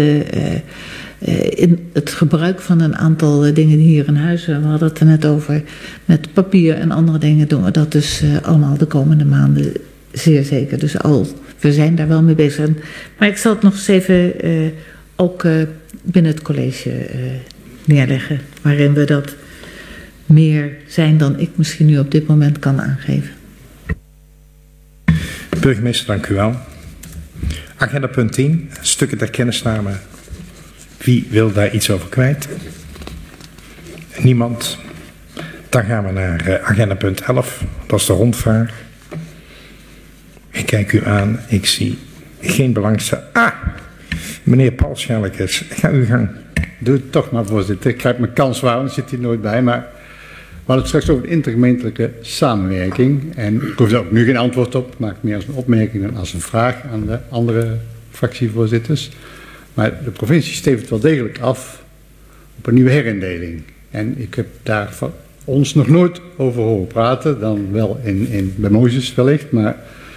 Speaker 5: in het gebruik van een aantal dingen die hier in huis. We hadden het er net over met papier en andere dingen doen we dat dus allemaal de komende maanden zeer zeker. Dus we zijn daar wel mee bezig. Maar ik zal het nog eens even ook binnen het college neerleggen. Waarin we dat meer zijn dan ik misschien nu op dit moment kan aangeven.
Speaker 1: Burgemeester, dank u wel. Agenda punt 10, stukken ter kennisname. Wie wil daar iets over kwijt? Niemand. Dan gaan we naar agenda punt 11. Dat is de rondvraag. Ik kijk u aan. Ik zie geen belangstelling. Meneer Paul Schellekes, ga uw gang.
Speaker 8: Doe het toch maar, voorzitter. Ik grijp mijn kans waar, want zit hier nooit bij. Maar we hadden het straks over de intergemeentelijke samenwerking. En ik hoef daar ook nu geen antwoord op. Ik maak het meer als een opmerking dan als een vraag aan de andere fractievoorzitters. Maar de provincie steeft wel degelijk af op een nieuwe herindeling. En ik heb daar ons nog nooit over horen praten, dan wel bij Mozes wellicht, maar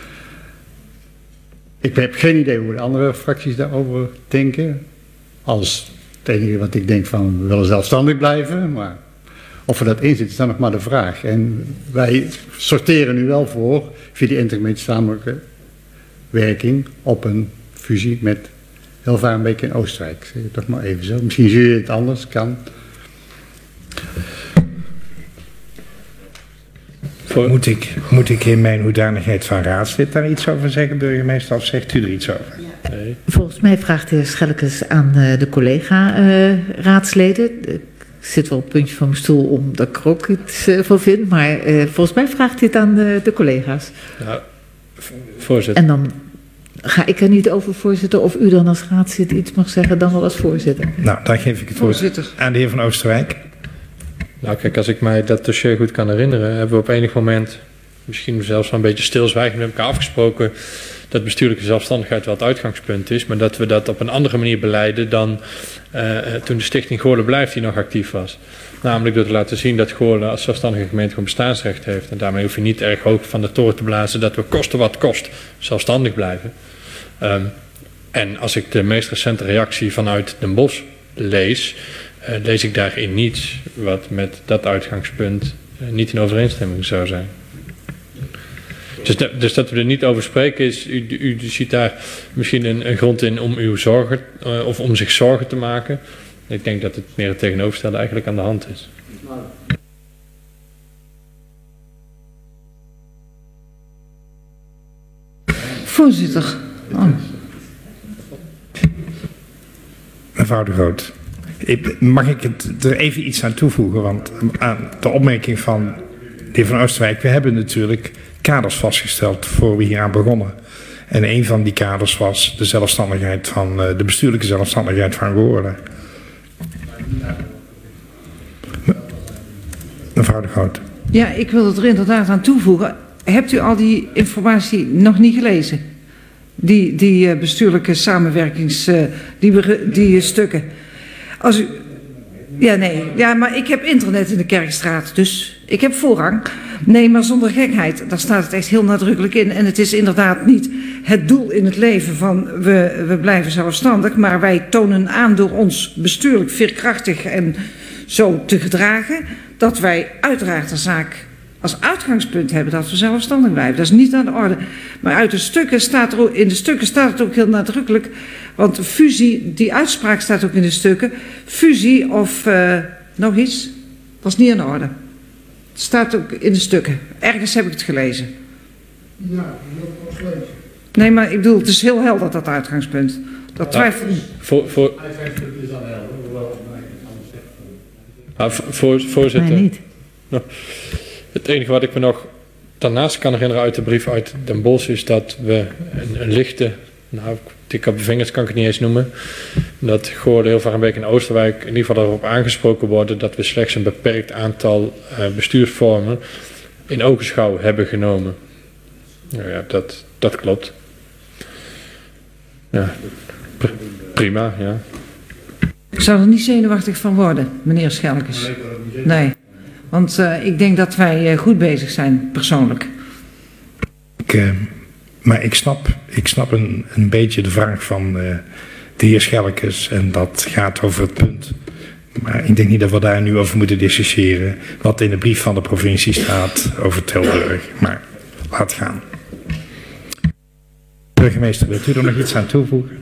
Speaker 8: ik heb geen idee hoe de andere fracties daarover denken. Als het enige wat ik denk van, we willen zelfstandig blijven, maar of er dat in zit, is dan nog maar de vraag. En wij sorteren nu wel voor, via die intergemeentelijke samenwerking, op een fusie met Hilvarenbeek en Oostenrijk. Zeg het toch maar even zo. Misschien zie je het anders, kan.
Speaker 1: Moet ik in mijn hoedanigheid van raadslid daar iets over zeggen, burgemeester, of zegt u er iets over?
Speaker 2: Nee.
Speaker 5: Volgens mij vraagt de heer Schellekes aan de collega-raadsleden. Ik zit wel op het puntje van mijn stoel omdat ik er ook iets van vind, maar volgens mij vraagt hij het aan de collega's.
Speaker 2: Nou, voorzitter.
Speaker 5: En dan ga ik er niet over, voorzitter, of u dan als raadslid iets mag zeggen, dan wel als voorzitter.
Speaker 1: Nou, dan geef ik het voorzitter aan de heer Van Oosterwijk.
Speaker 2: Nou kijk, als ik mij dat dossier goed kan herinneren, hebben we op enig moment, misschien zelfs wel een beetje stilzwijgend met elkaar afgesproken, dat bestuurlijke zelfstandigheid wel het uitgangspunt is, maar dat we dat op een andere manier beleiden dan toen de stichting Goorlen Blijft die nog actief was. Namelijk door te laten zien dat Goorlen als zelfstandige gemeente gewoon bestaansrecht heeft. En daarmee hoef je niet erg hoog van de toren te blazen dat we koste wat kost zelfstandig blijven. En als ik de meest recente reactie vanuit Den Bosch lees, lees ik daarin niets wat met dat uitgangspunt niet in overeenstemming zou zijn. Dus dat we er niet over spreken is, u ziet daar misschien een grond in om uw zorgen, of om zich zorgen te maken. Ik denk dat het meer het tegenovergestelde eigenlijk aan de hand is.
Speaker 3: Voorzitter. Oh.
Speaker 1: Mevrouw de Groot, mag ik er even iets aan toevoegen? Want aan de opmerking van de heer Van Oosterwijk, we hebben natuurlijk kaders vastgesteld voor we hier aan begonnen. En een van die kaders was de zelfstandigheid van de bestuurlijke zelfstandigheid van Goorlen. Mevrouw de Groot.
Speaker 3: Ja, ik wil het er inderdaad aan toevoegen. Hebt u al die informatie nog niet gelezen? Die bestuurlijke samenwerkings... die stukken. Als u... Ja, nee. Ja, maar ik heb internet in de Kerkstraat, dus ik heb voorrang. Nee, maar zonder gekheid. Daar staat het echt heel nadrukkelijk in. En het is inderdaad niet het doel in het leven van we blijven zelfstandig. Maar wij tonen aan door ons bestuurlijk veerkrachtig en zo te gedragen, dat wij uiteraard de zaak als uitgangspunt hebben dat we zelfstandig blijven. Dat is niet aan de orde. Maar uit de stukken in de stukken staat het ook heel nadrukkelijk. Want fusie, die uitspraak staat ook in de stukken. Fusie of nog iets, was niet aan de orde. Het staat ook in de stukken. Ergens heb ik het gelezen. Ja, dat heb ik ook gelezen. Nee, maar ik bedoel, het is heel helder dat uitgangspunt. Dat twijfel...
Speaker 8: Uitgangspunt is dan helder, hoewel
Speaker 2: voorzitter.
Speaker 5: Nee, niet.
Speaker 2: Het enige wat ik me nog daarnaast kan herinneren uit de brief uit Den Bosch is dat we een lichte, nou, tik op de vingers kan ik het niet eens noemen, dat Goorlen, Hilvarenbeek en Oosterwijk in ieder geval erop aangesproken worden dat we slechts een beperkt aantal bestuursvormen in ogenschouw hebben genomen. Nou ja, dat klopt. Ja, prima, ja.
Speaker 3: Ik zou er niet zenuwachtig van worden, meneer Schellekes. Nee, want ik denk dat wij goed bezig zijn, persoonlijk.
Speaker 1: Maar ik snap een beetje de vraag van de heer Schellekes en dat gaat over het punt. Maar ik denk niet dat we daar nu over moeten discussiëren wat in de brief van de provincie staat over Tilburg. Maar laat gaan. Burgemeester, wilt u er nog iets aan toevoegen?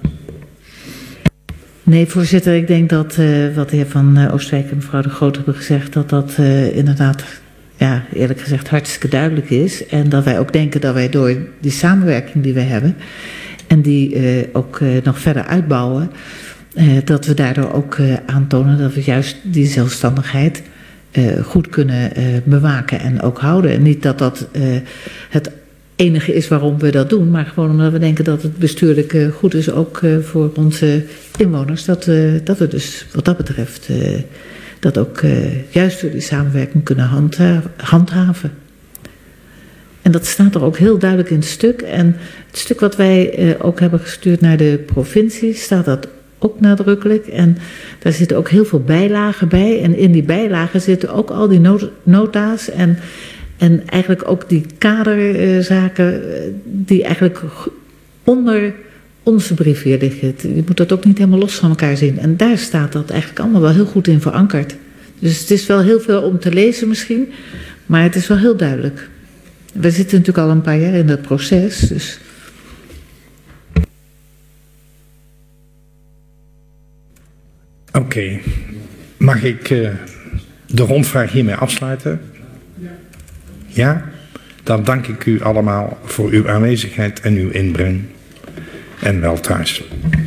Speaker 5: Nee, voorzitter, ik denk dat wat de heer Van Oosterwijk en mevrouw de Groot hebben gezegd, dat inderdaad, ja, eerlijk gezegd hartstikke duidelijk is. En dat wij ook denken dat wij door die samenwerking die we hebben en die ook nog verder uitbouwen, dat we daardoor ook aantonen dat we juist die zelfstandigheid goed kunnen bewaken en ook houden. En niet dat dat het enige is waarom we dat doen, maar gewoon omdat we denken dat het bestuurlijk goed is, ook voor onze inwoners, dat we dus wat dat betreft dat ook juist door die samenwerking kunnen handhaven. En dat staat er ook heel duidelijk in het stuk. En het stuk wat wij ook hebben gestuurd naar de provincie, staat dat ook nadrukkelijk. En daar zitten ook heel veel bijlagen bij. En in die bijlagen zitten ook al die nota's en eigenlijk ook die kaderzaken die eigenlijk onder onze brief weer liggen. Je moet dat ook niet helemaal los van elkaar zien. En daar staat dat eigenlijk allemaal wel heel goed in verankerd. Dus het is wel heel veel om te lezen misschien, maar het is wel heel duidelijk. We zitten natuurlijk al een paar jaar in dat proces, dus...
Speaker 1: Oké. Mag ik de rondvraag hiermee afsluiten? Ja? Dan dank ik u allemaal voor uw aanwezigheid en uw inbreng. En wel thuis.